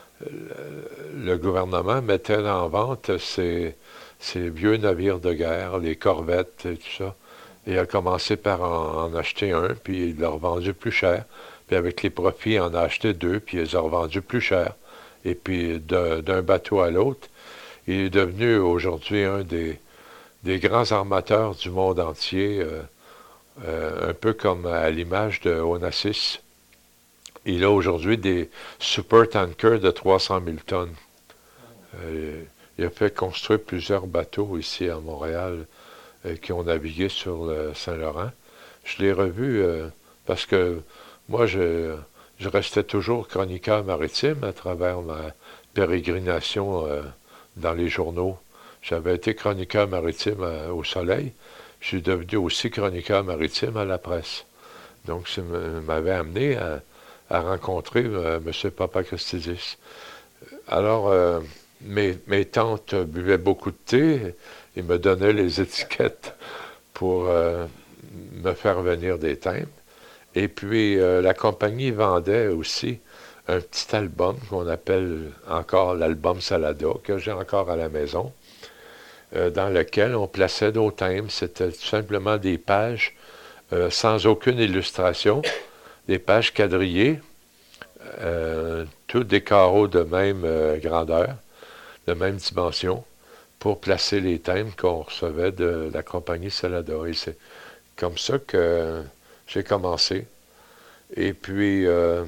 le, le gouvernement mettait en vente ces, ces vieux navires de guerre, les corvettes et tout ça. Et il a commencé par en, en acheter un, puis il l'a revendu plus cher. Puis avec les profits, il en a acheté deux, puis il les a revendus plus cher. Et puis d'un bateau à l'autre, il est devenu aujourd'hui un des, des grands armateurs du monde entier, euh, euh, un peu comme à l'image de Onassis. Il a aujourd'hui des supertankers de trois cent mille tonnes. Euh, il a fait construire plusieurs bateaux ici à Montréal euh, qui ont navigué sur le Saint-Laurent. Je l'ai revu euh, parce que moi, je, je restais toujours chroniqueur maritime à travers ma pérégrination euh, dans les journaux. J'avais été chroniqueur maritime à, au Soleil. Je suis devenu aussi chroniqueur maritime à la presse. Donc, ça m'avait amené à, à rencontrer euh, M. Papa Christidis. Alors, euh, mes, mes tantes buvaient beaucoup de thé et me donnaient les étiquettes pour euh, me faire venir des timbres. Et puis, euh, la compagnie vendait aussi un petit album qu'on appelle encore l'album Salada, que j'ai encore à la maison, euh, dans lequel on plaçait nos timbres. C'était tout simplement des pages euh, sans aucune illustration, des pages quadrillées, euh, tous des carreaux de même euh, grandeur, de même dimension, pour placer les timbres qu'on recevait de la compagnie Salada. Et c'est comme ça que j'ai commencé. Et puis, euh,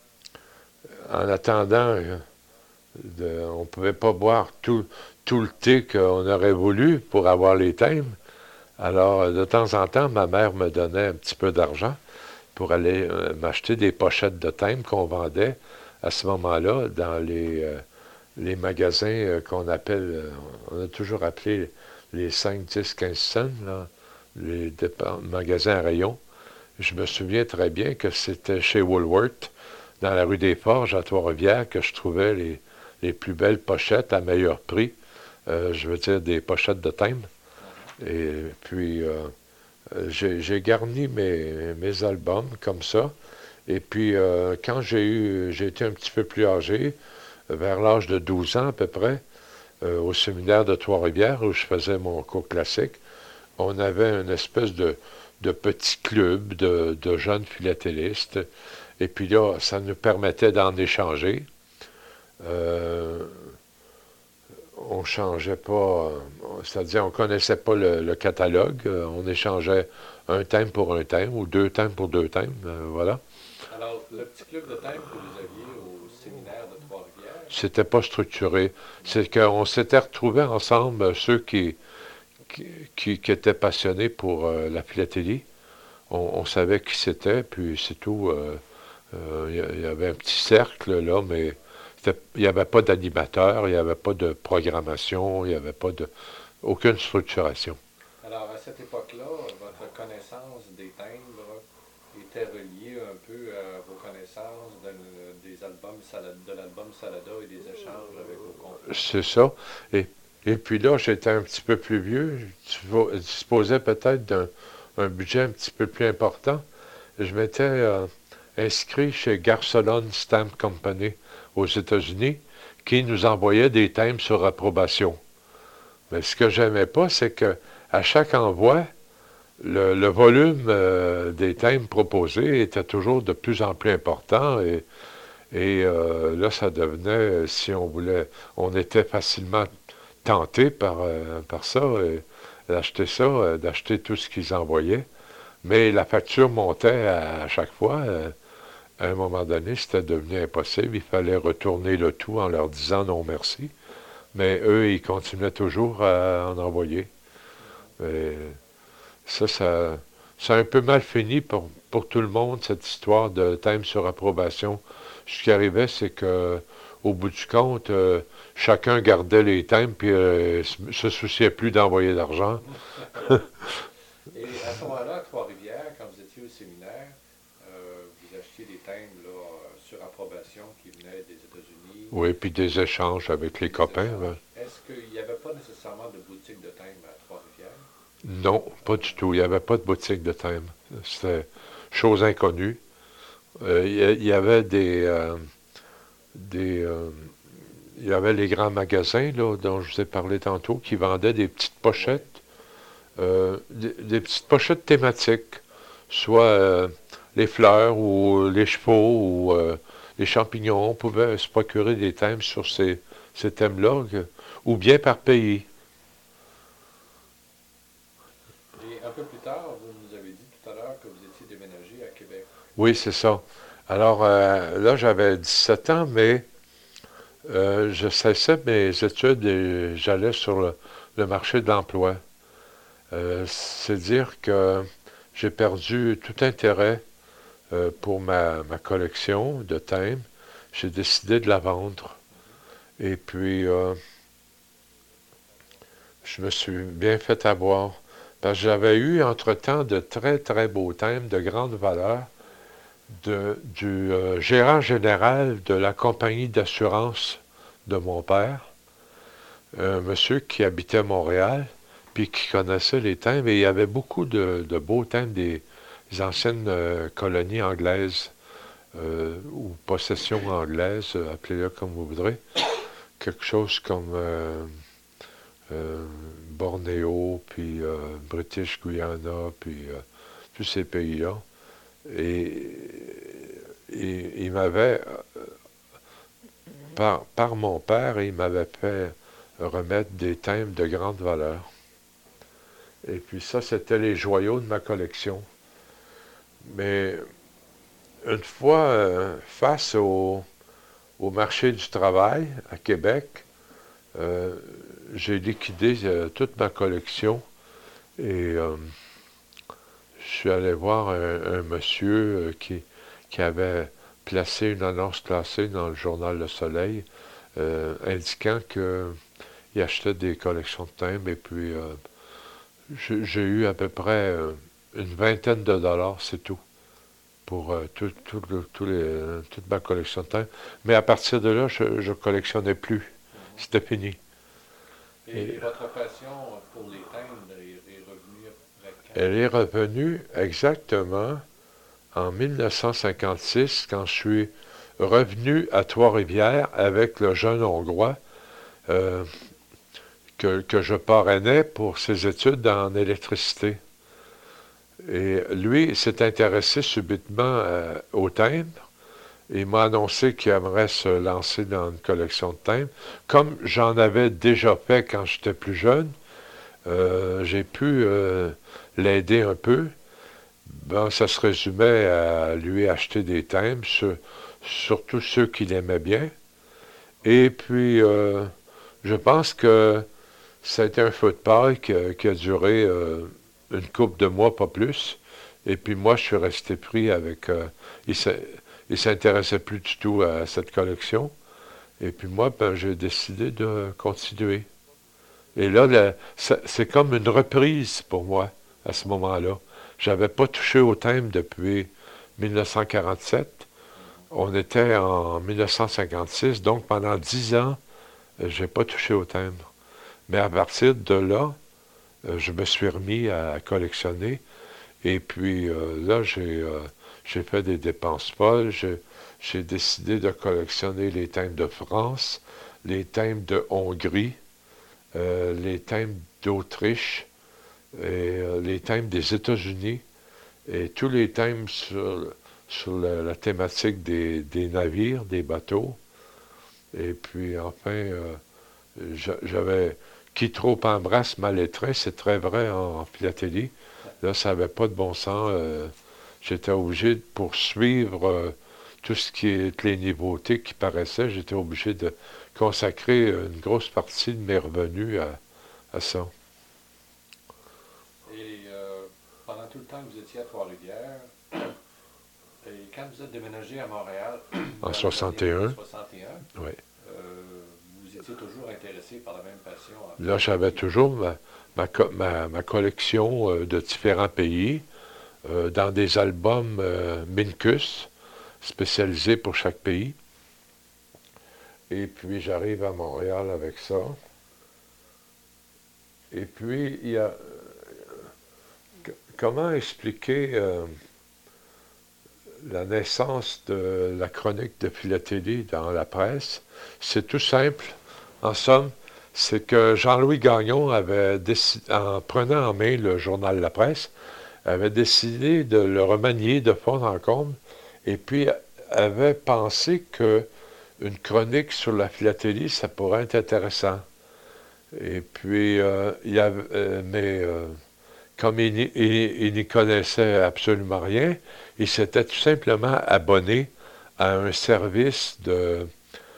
en attendant, de, on ne pouvait pas boire tout, tout le thé qu'on aurait voulu pour avoir les timbres. Alors, de temps en temps, ma mère me donnait un petit peu d'argent pour aller euh, m'acheter des pochettes de timbres qu'on vendait à ce moment-là dans les, euh, les magasins euh, qu'on appelle, euh, on a toujours appelé les cinq, dix, quinze cents, là, les magasins à rayons. Je me souviens très bien que c'était chez Woolworth, dans la rue des Forges, à Trois-Rivières, que je trouvais les, les plus belles pochettes à meilleur prix. Euh, je veux dire, des pochettes de timbres. Et puis, euh, j'ai garni mes, mes albums comme ça. Et puis, euh, quand j'ai eu, j'ai été un petit peu plus âgé, vers l'âge de douze ans à peu près, euh, au séminaire de Trois-Rivières, où je faisais mon cours classique, on avait une espèce de, de petit club de, de jeunes philatélistes. Et puis là, ça nous permettait d'en échanger. Euh, on ne changeait pas, c'est-à-dire on ne connaissait pas le, le catalogue. On échangeait un thème pour un thème ou deux thèmes pour deux thèmes. Euh, voilà. Alors, le petit club de thème que vous aviez au séminaire de Trois-Rivières, C'était pas structuré. C'est qu'on s'était retrouvés ensemble, ceux qui, qui, qui, qui étaient passionnés pour euh, la philatélie. On, on savait qui c'était, puis c'est tout. Euh, euh, il y avait un petit cercle, là, mais il n'y avait pas d'animateur, il n'y avait pas de programmation, il n'y avait pas de aucune structuration. alors à cette époque-là, votre connaissance des timbres était reliée un peu à vos connaissances de, des albums Salada, de l'album Salada et des échanges avec vos confrères. C'est ça. Et, et puis là, j'étais un petit peu plus vieux. Je disposais peut-être d'un un budget un petit peu plus important. Je m'étais euh, inscrit chez Garcelon Stamp Company aux États-Unis, qui nous envoyait des thèmes sur approbation. Mais ce que j'aimais pas, c'est que à chaque envoi, le, le volume euh, des thèmes proposés était toujours de plus en plus important et, et euh, là, ça devenait, si on voulait, on était facilement tenté par, euh, par ça, et d'acheter ça, euh, d'acheter tout ce qu'ils envoyaient. Mais la facture montait à, à chaque fois. Euh, à un moment donné, c'était devenu impossible. Il fallait retourner le tout en leur disant non merci. Mais eux, ils continuaient toujours à en envoyer. Et ça, ça, ça a un peu mal fini pour, pour tout le monde, cette histoire de thème sur approbation. Ce qui arrivait, c'est que au bout du compte, euh, chacun gardait les thèmes puis euh, se souciait plus d'envoyer d'argent. Et à ce moment-là, à Trois-Rivières, quand vous étiez au séminaire, euh, vous achetiez aussi des thèmes là, euh, sur approbation qui venaient des États-Unis, Oui, puis des échanges avec les des copains. Ben. échanges. Est-ce qu'il n'y avait pas nécessairement de boutique de thèmes à Trois-Rivières? Non, pas du tout. Il n'y avait pas de boutique de thème. C'était chose inconnue. Euh, il y a- il y avait des, euh, des euh, il y avait les grands magasins là, dont je vous ai parlé tantôt qui vendaient des petites Oui. pochettes, euh, des, des petites pochettes thématiques, soit euh, les fleurs ou les chevaux ou euh, les champignons. On pouvait se procurer des thèmes sur ces, ces thèmes-là, que- ou bien par pays. Et un peu plus tard, vous nous avez dit tout à l'heure que vous étiez déménagé à Québec. Oui, c'est ça. Alors euh, là, j'avais dix-sept ans, mais euh, je cessais mes études et j'allais sur le, le marché de l'emploi. Euh, c'est dire que j'ai perdu tout intérêt euh, pour ma, ma collection de thèmes. J'ai décidé de la vendre. Et puis, euh, je me suis bien fait avoir. Parce que j'avais eu entre-temps de très, très beaux thèmes de grande valeur de, du euh, gérant général de la compagnie d'assurance de mon père, un monsieur qui habitait à Montréal, puis qui connaissait les thèmes, et il y avait beaucoup de, de beaux thèmes des, des anciennes euh, colonies anglaises, euh, ou possessions anglaises, euh, appelez-le comme vous voudrez, quelque chose comme euh, euh, Bornéo, puis euh, British Guyana, puis euh, tous ces pays-là. Et, et il m'avait, par, par mon père, il m'avait fait remettre des thèmes de grande valeur. Et puis ça, c'était les joyaux de ma collection. Mais une fois euh, face au, au marché du travail à Québec, euh, j'ai liquidé euh, toute ma collection et euh, je suis allé voir un, un monsieur euh, qui, qui avait placé une annonce classée dans le journal Le Soleil, euh, indiquant qu'il achetait des collections de timbres et puis euh, j'ai eu à peu près euh, une vingtaine de dollars, c'est tout, pour euh, tout, tout le- tous les, euh, toute ma collection de timbres. Mais à partir de là, je ne collectionnais plus. Mhm. C'était fini. Et, Et et votre passion pour les thèmes est, est revenue après quand? elle est revenue exactement en mille neuf cent cinquante-six, quand je suis revenu à Trois-Rivières avec le jeune Hongrois euh, que, que je parrainais pour ses études en électricité. Et lui s'est intéressé subitement euh, au timbre. Il m'a annoncé qu'il aimerait se lancer dans une collection de timbres. Comme j'en avais déjà fait quand j'étais plus jeune, euh, j'ai pu euh, l'aider un peu. Ben, ça se résumait à lui acheter des timbres, sur- surtout ceux qu'il aimait bien. Et puis, euh, je pense que ça a été un feu de paille qui a, qui a duré euh, une couple de mois, pas plus. Et puis moi, je suis resté pris avec... euh, il ne s'intéressait plus du tout à cette collection. Et puis moi, ben, j'ai décidé de continuer. Et là, la- ça- c'est comme une reprise pour moi à ce moment-là. J'avais pas touché au thème depuis mille neuf cent quarante-sept. Mhm. On était en mille neuf cent cinquante-six, donc pendant dix ans, euh, j'ai pas touché au thème. Mais à partir de là, euh, je me suis remis à collectionner. Et puis euh, là, j'ai euh, j'ai fait des dépenses folles. J'ai j'ai décidé de collectionner les thèmes de France, les thèmes de Hongrie, euh, les thèmes d'Autriche et euh, les thèmes des États-Unis et tous les thèmes sur, sur la, la thématique des, des navires, des bateaux. Et puis enfin, euh, j'avais qui trop embrasse mal étreint, c'est très vrai en, en philatélie. Là, ça n'avait pas de bon sens. Euh, j'étais obligé de poursuivre euh, tout ce qui est les nouveautés qui paraissaient. J'étais obligé de consacrer une grosse partie de mes revenus à, à ça. Et euh, pendant tout le temps que vous étiez à Trois-Rivières, et quand vous êtes déménagé à Montréal En dans les années soixante et un, soixante et un, oui. euh, vous étiez toujours intéressé par la même passion en Là, j'avais philatélie. toujours ma, ma, co- ma- ma collection euh, de différents pays euh, dans des albums euh, Minkus. spécialisé pour chaque pays. Et puis j'arrive à Montréal avec ça. Et puis, il y a... Comment expliquer euh, la naissance de la chronique de philatélie dans la presse? C'est tout simple. En somme, c'est que Jean-Louis Gagnon avait décidé, en prenant en main le journal La Presse, avait décidé de le remanier de fond en comble et puis avait pensé que une chronique sur la philatélie, ça pourrait être intéressant. Et puis, euh, il y avait, euh, mais euh, comme il, n'y- il- il n'y connaissait absolument rien, il s'était tout simplement abonné à un service de,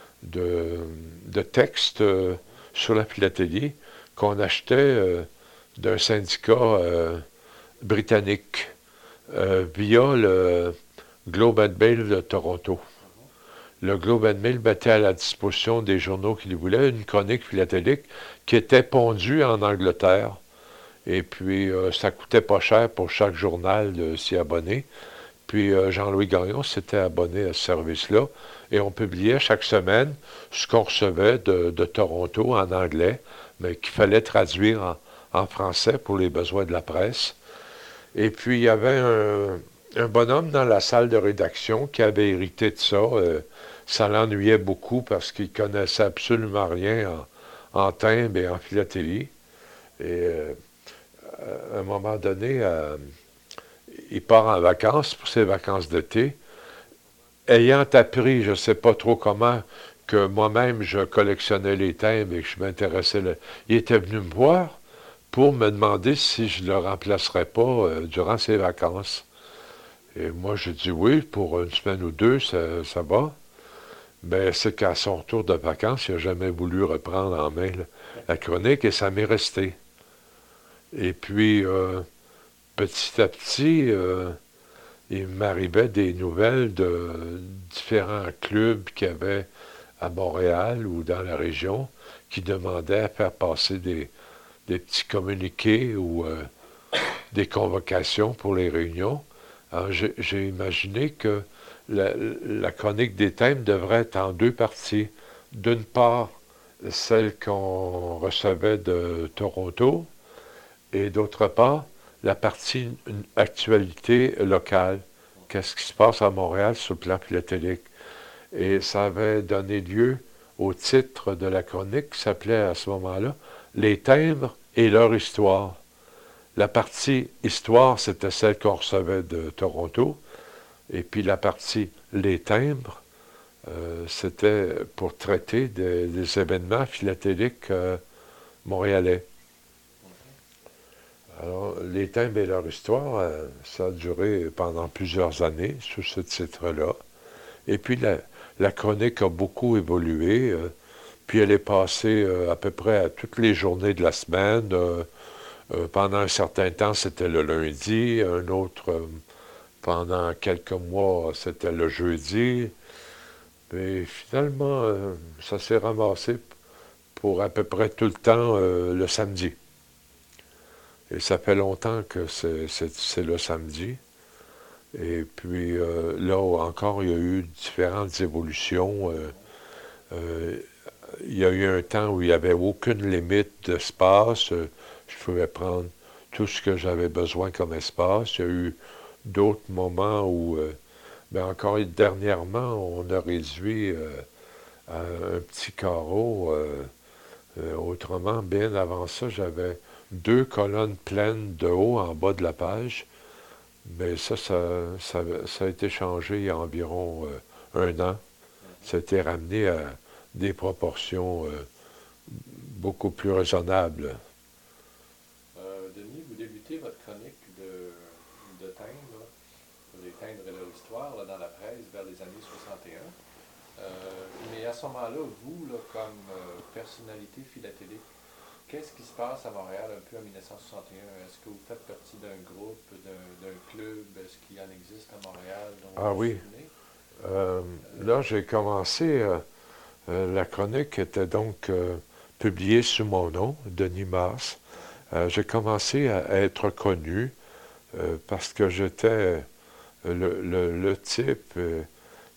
de, de texte euh, sur la philatélie qu'on achetait euh, d'un syndicat euh, britannique euh, via le Globe and Mail de Toronto. Le Globe and Mail mettait à la disposition des journaux qui le voulaient une chronique philatélique qui était pondue en Angleterre. Et puis, euh, ça coûtait pas cher pour chaque journal de s'y abonner. Puis, euh, Jean-Louis Gagnon s'était abonné à ce service-là. Et on publiait chaque semaine ce qu'on recevait de, de Toronto en anglais, mais qu'il fallait traduire en, en français pour les besoins de la presse. Et puis, il y avait un, un bonhomme dans la salle de rédaction qui avait hérité de ça. Euh, ça l'ennuyait beaucoup parce qu'il connaissait absolument rien en, en timbre et en philatélie. Et euh, à un moment donné, euh, il part en vacances pour ses vacances d'été. Ayant appris, je ne sais pas trop comment, que moi-même je collectionnais les timbres et que je m'intéressais. Le... Il était venu me voir pour me demander si je ne le remplacerais pas euh, durant ses vacances. Et moi, j'ai dit oui, pour une semaine ou deux, ça, ça va. Mais c'est qu'à son retour de vacances, il n'a jamais voulu reprendre en main la, la chronique et ça m'est resté. Et puis, euh, petit à petit, euh, il m'arrivait des nouvelles de différents clubs qu'il y avait à Montréal ou dans la région qui demandaient à faire passer des, des petits communiqués ou euh, des convocations pour les réunions. Alors, j'ai, j'ai imaginé que la, la chronique des thèmes devrait être en deux parties. D'une part, celle qu'on recevait de Toronto, et d'autre part, la partie actualité locale. Qu'est-ce qui se passe à Montréal sur le plan philatélique? Et ça avait donné lieu au titre de la chronique qui s'appelait à ce moment-là Les timbres et leur histoire. La partie histoire, c'était celle qu'on recevait de Toronto. Et puis la partie les timbres, euh, c'était pour traiter des, des événements philatéliques euh, montréalais. Alors, les timbres et leur histoire, euh, ça a duré pendant plusieurs années sous ce titre-là. Et puis la, la chronique a beaucoup évolué. Euh, puis elle est passée euh, à peu près à toutes les journées de la semaine. Euh, euh, pendant un certain temps, c'était le lundi. Un autre, euh, pendant quelques mois, c'était le jeudi. Mais finalement, euh, ça s'est ramassé pour à peu près tout le temps euh, le samedi. Et ça fait longtemps que c'est, c'est, c'est le samedi. Et puis euh, là encore, il y a eu différentes évolutions. Euh, euh, il y a eu un temps où il n'y avait aucune limite d'espace. Euh, je pouvais prendre tout ce que j'avais besoin comme espace. Il y a eu d'autres moments où, euh, ben encore dernièrement, on a réduit euh, à un petit carreau. Euh, euh, autrement, bien avant ça, j'avais deux colonnes pleines de haut en bas de la page. Mais ça, ça, ça, ça a été changé il y a environ euh, un an. Ça a été ramené à des proportions euh, beaucoup plus raisonnables. Euh, Denis, vous débutez votre chronique de, de timbres, les timbres et leur histoire, là, dans la presse vers les années soixante et un. Euh, mais à ce moment-là, vous, là, comme euh, personnalité philatélique, qu'est-ce qui se passe à Montréal un peu en dix-neuf cent soixante et un? Est-ce que vous faites partie d'un groupe, d'un, d'un club? Est-ce qu'il en existe à Montréal dont Ah vous vous oui. souvenez? Euh, là, j'ai commencé, euh, euh, la chronique était donc euh, publiée sous mon nom, Denis Mars. Euh, j'ai commencé à être connu euh, parce que j'étais euh, le, le, le type euh,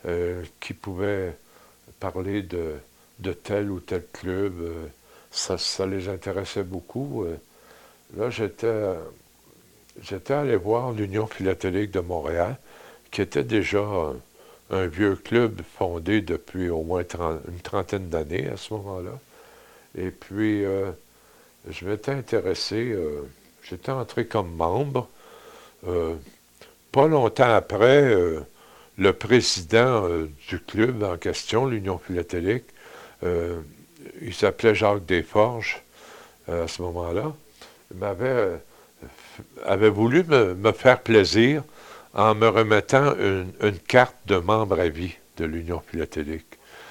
euh, qui pouvaient parler de, de tel ou tel club. Euh, ça, ça les intéressait beaucoup. Euh, là, j'étais, j'étais allé voir l'Union philatélique de Montréal, qui était déjà un, un vieux club fondé depuis au moins trente, une trentaine d'années à ce moment-là. Et puis, euh, je m'étais intéressé, euh, j'étais entré comme membre. Euh, Pas longtemps après, euh, le président euh, du club en question, l'Union philatélique, euh, il s'appelait Jacques Desforges euh, à ce moment-là, m'avait euh, avait voulu me, me faire plaisir en me remettant une, une carte de membre à vie de l'Union philatélique.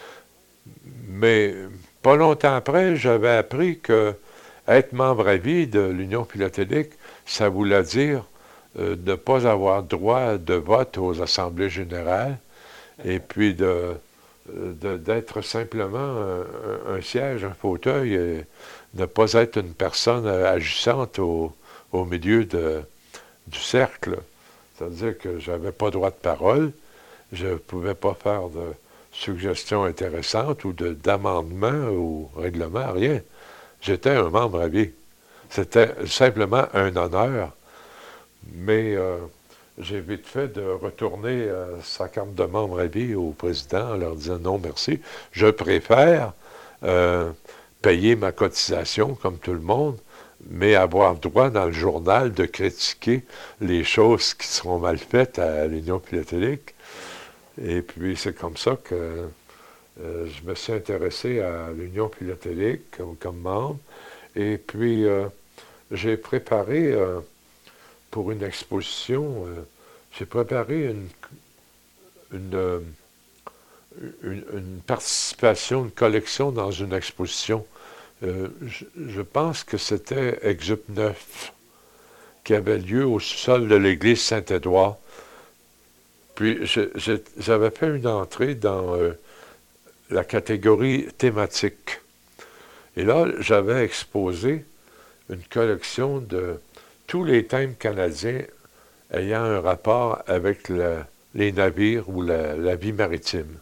Mais pas longtemps après, j'avais appris que être membre à vie de l'Union philatélique, ça voulait dire euh, ne pas avoir droit de vote aux assemblées générales et puis de, de- d'être simplement un, un siège, un fauteuil, et ne pas être une personne agissante au, au milieu de, du cercle. C'est-à-dire que je n'avais pas droit de parole, je ne pouvais pas faire de suggestions intéressantes ou de, d'amendements au règlement, rien. J'étais un membre à vie. C'était simplement un honneur, mais euh, j'ai vite fait de retourner euh, sa carte de membre à vie au président en leur disant non merci, je préfère euh, payer ma cotisation comme tout le monde, mais avoir droit dans le journal de critiquer les choses qui seront mal faites à l'Union philatélique. Et puis c'est comme ça que euh, je me suis intéressé à l'Union philatélique comme, comme membre. Et puis euh, j'ai préparé euh, pour une exposition, euh, j'ai préparé une, une, euh, une, une participation, une collection dans une exposition. Euh, je, je pense que c'était Exup neuf qui avait lieu au sous-sol de l'église Saint-Édouard. Puis je- je- j'avais fait une entrée dans euh, la catégorie thématique. Et là, j'avais exposé une collection de tous les thèmes canadiens ayant un rapport avec la- les navires ou la, la vie maritime.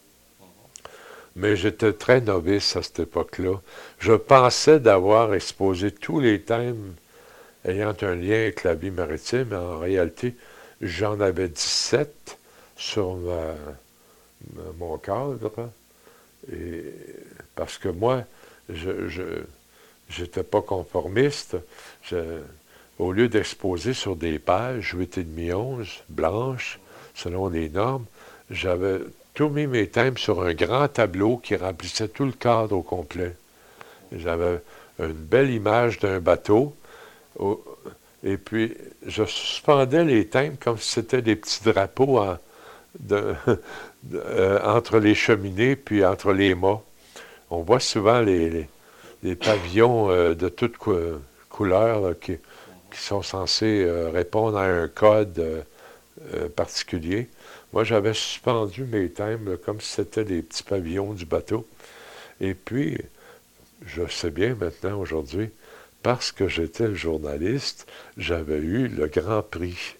Mais j'étais très novice à cette époque-là. Je pensais d'avoir exposé tous les thèmes ayant un lien avec la vie maritime, mais en réalité, j'en avais dix-sept sur ma- ma- mon cadre. Et, parce que moi, je, je j'étais pas conformiste. Je- Au lieu d'exposer sur des pages huit et demi onze, blanches, selon les normes, j'avais tout mis mes thèmes sur un grand tableau qui remplissait tout le cadre au complet. J'avais une belle image d'un bateau, au- et puis je suspendais les thèmes comme si c'était des petits drapeaux en- de- de- euh, entre les cheminées puis entre les mâts. On voit souvent les, les- les pavillons euh, de toutes cou- couleurs là, qui, qui sont censés euh, répondre à un code euh, euh, particulier. Moi, j'avais suspendu mes thèmes là, comme si c'était des petits pavillons du bateau. Et puis, je sais bien maintenant, aujourd'hui, parce que j'étais le journaliste, j'avais eu le Grand Prix.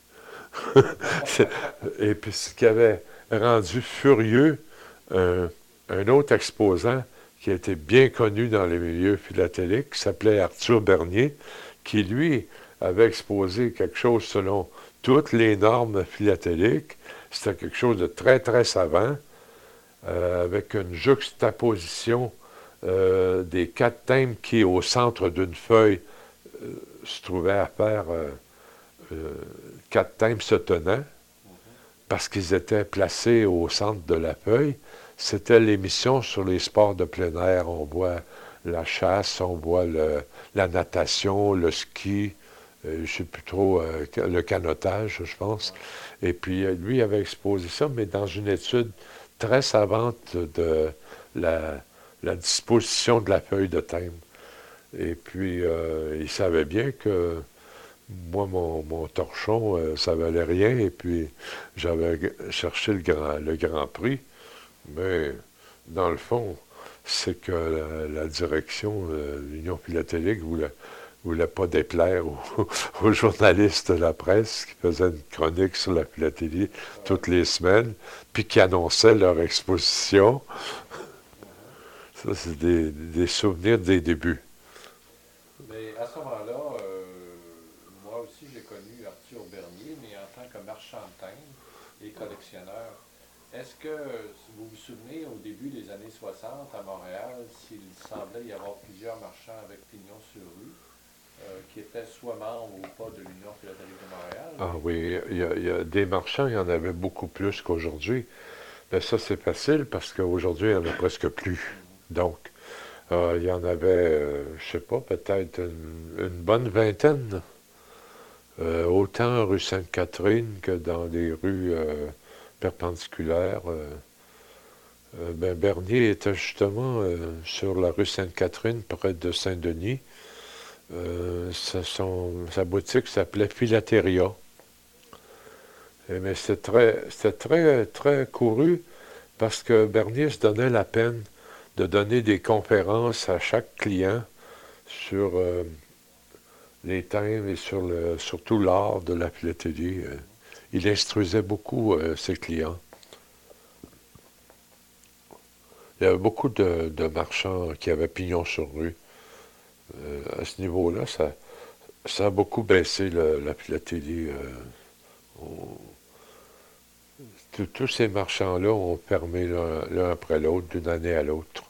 Et puis, ce qui avait rendu furieux un, un autre exposant qui était bien connu dans les milieux philatéliques, qui s'appelait Arthur Bernier, qui, lui, avait exposé quelque chose selon toutes les normes philatéliques. C'était quelque chose de très, très savant, euh, avec une juxtaposition euh, des quatre thèmes qui, au centre d'une feuille, euh, se trouvaient à faire euh, euh, quatre thèmes se tenant, parce qu'ils étaient placés au centre de la feuille. C'était l'émission sur les sports de plein air. On voit la chasse, on voit le, la natation, le ski, euh, je ne sais plus trop, euh, le canotage, je pense. Et puis, euh, lui avait exposé ça, mais dans une étude très savante de la, la disposition de la feuille de thème. Et puis, euh, il savait bien que moi, mon, mon torchon, euh, ça valait rien. Et puis, j'avais g- cherché le grand, le grand prix. Mais, dans le fond, c'est que la, la direction de l'Union philatélique voulait, voulait pas déplaire aux, aux journalistes de la presse qui faisaient une chronique sur la philatélie toutes les semaines, puis qui annonçaient leur exposition. Mhm. Ça, c'est des, des souvenirs des débuts. Mais à ce moment-là, euh, moi aussi j'ai connu Arthur Bernier, mais en tant que marchand de timbres et collectionneur. Est-ce que vous vous souvenez, au début des années soixante à Montréal, s'il semblait y avoir plusieurs marchands avec pignon sur rue, euh, qui étaient soit membres ou pas de l'Union philatérique de Montréal, Ah mais oui, il y a, il y a des marchands, il y en avait beaucoup plus qu'aujourd'hui. Mais ça, c'est facile parce qu'aujourd'hui, il n'y en a presque plus. mhm, Donc, euh, il y en avait, euh, je sais pas, peut-être une, une bonne vingtaine. Euh, autant rue Sainte-Catherine que dans les rues euh, perpendiculaires. Euh, euh, ben, Bernier était justement euh, sur la rue Sainte-Catherine, près de Saint-Denis. Euh, sa, son- sa boutique s'appelait Philatéria. Et- mais c'était très, c'était très, très couru parce que Bernier se donnait la peine de donner des conférences à chaque client sur euh, les thèmes et sur le, surtout l'art de la philatélie. Euh, mhm. il instruisait beaucoup euh, ses clients. Il y avait beaucoup de, de marchands qui avaient pignon sur rue. Euh, à ce niveau-là, ça, ça a beaucoup baissé le- la philatélie. Euh, on- tous tous ces marchands-là ont fermé l'un l'un après l'autre d'une année à l'autre.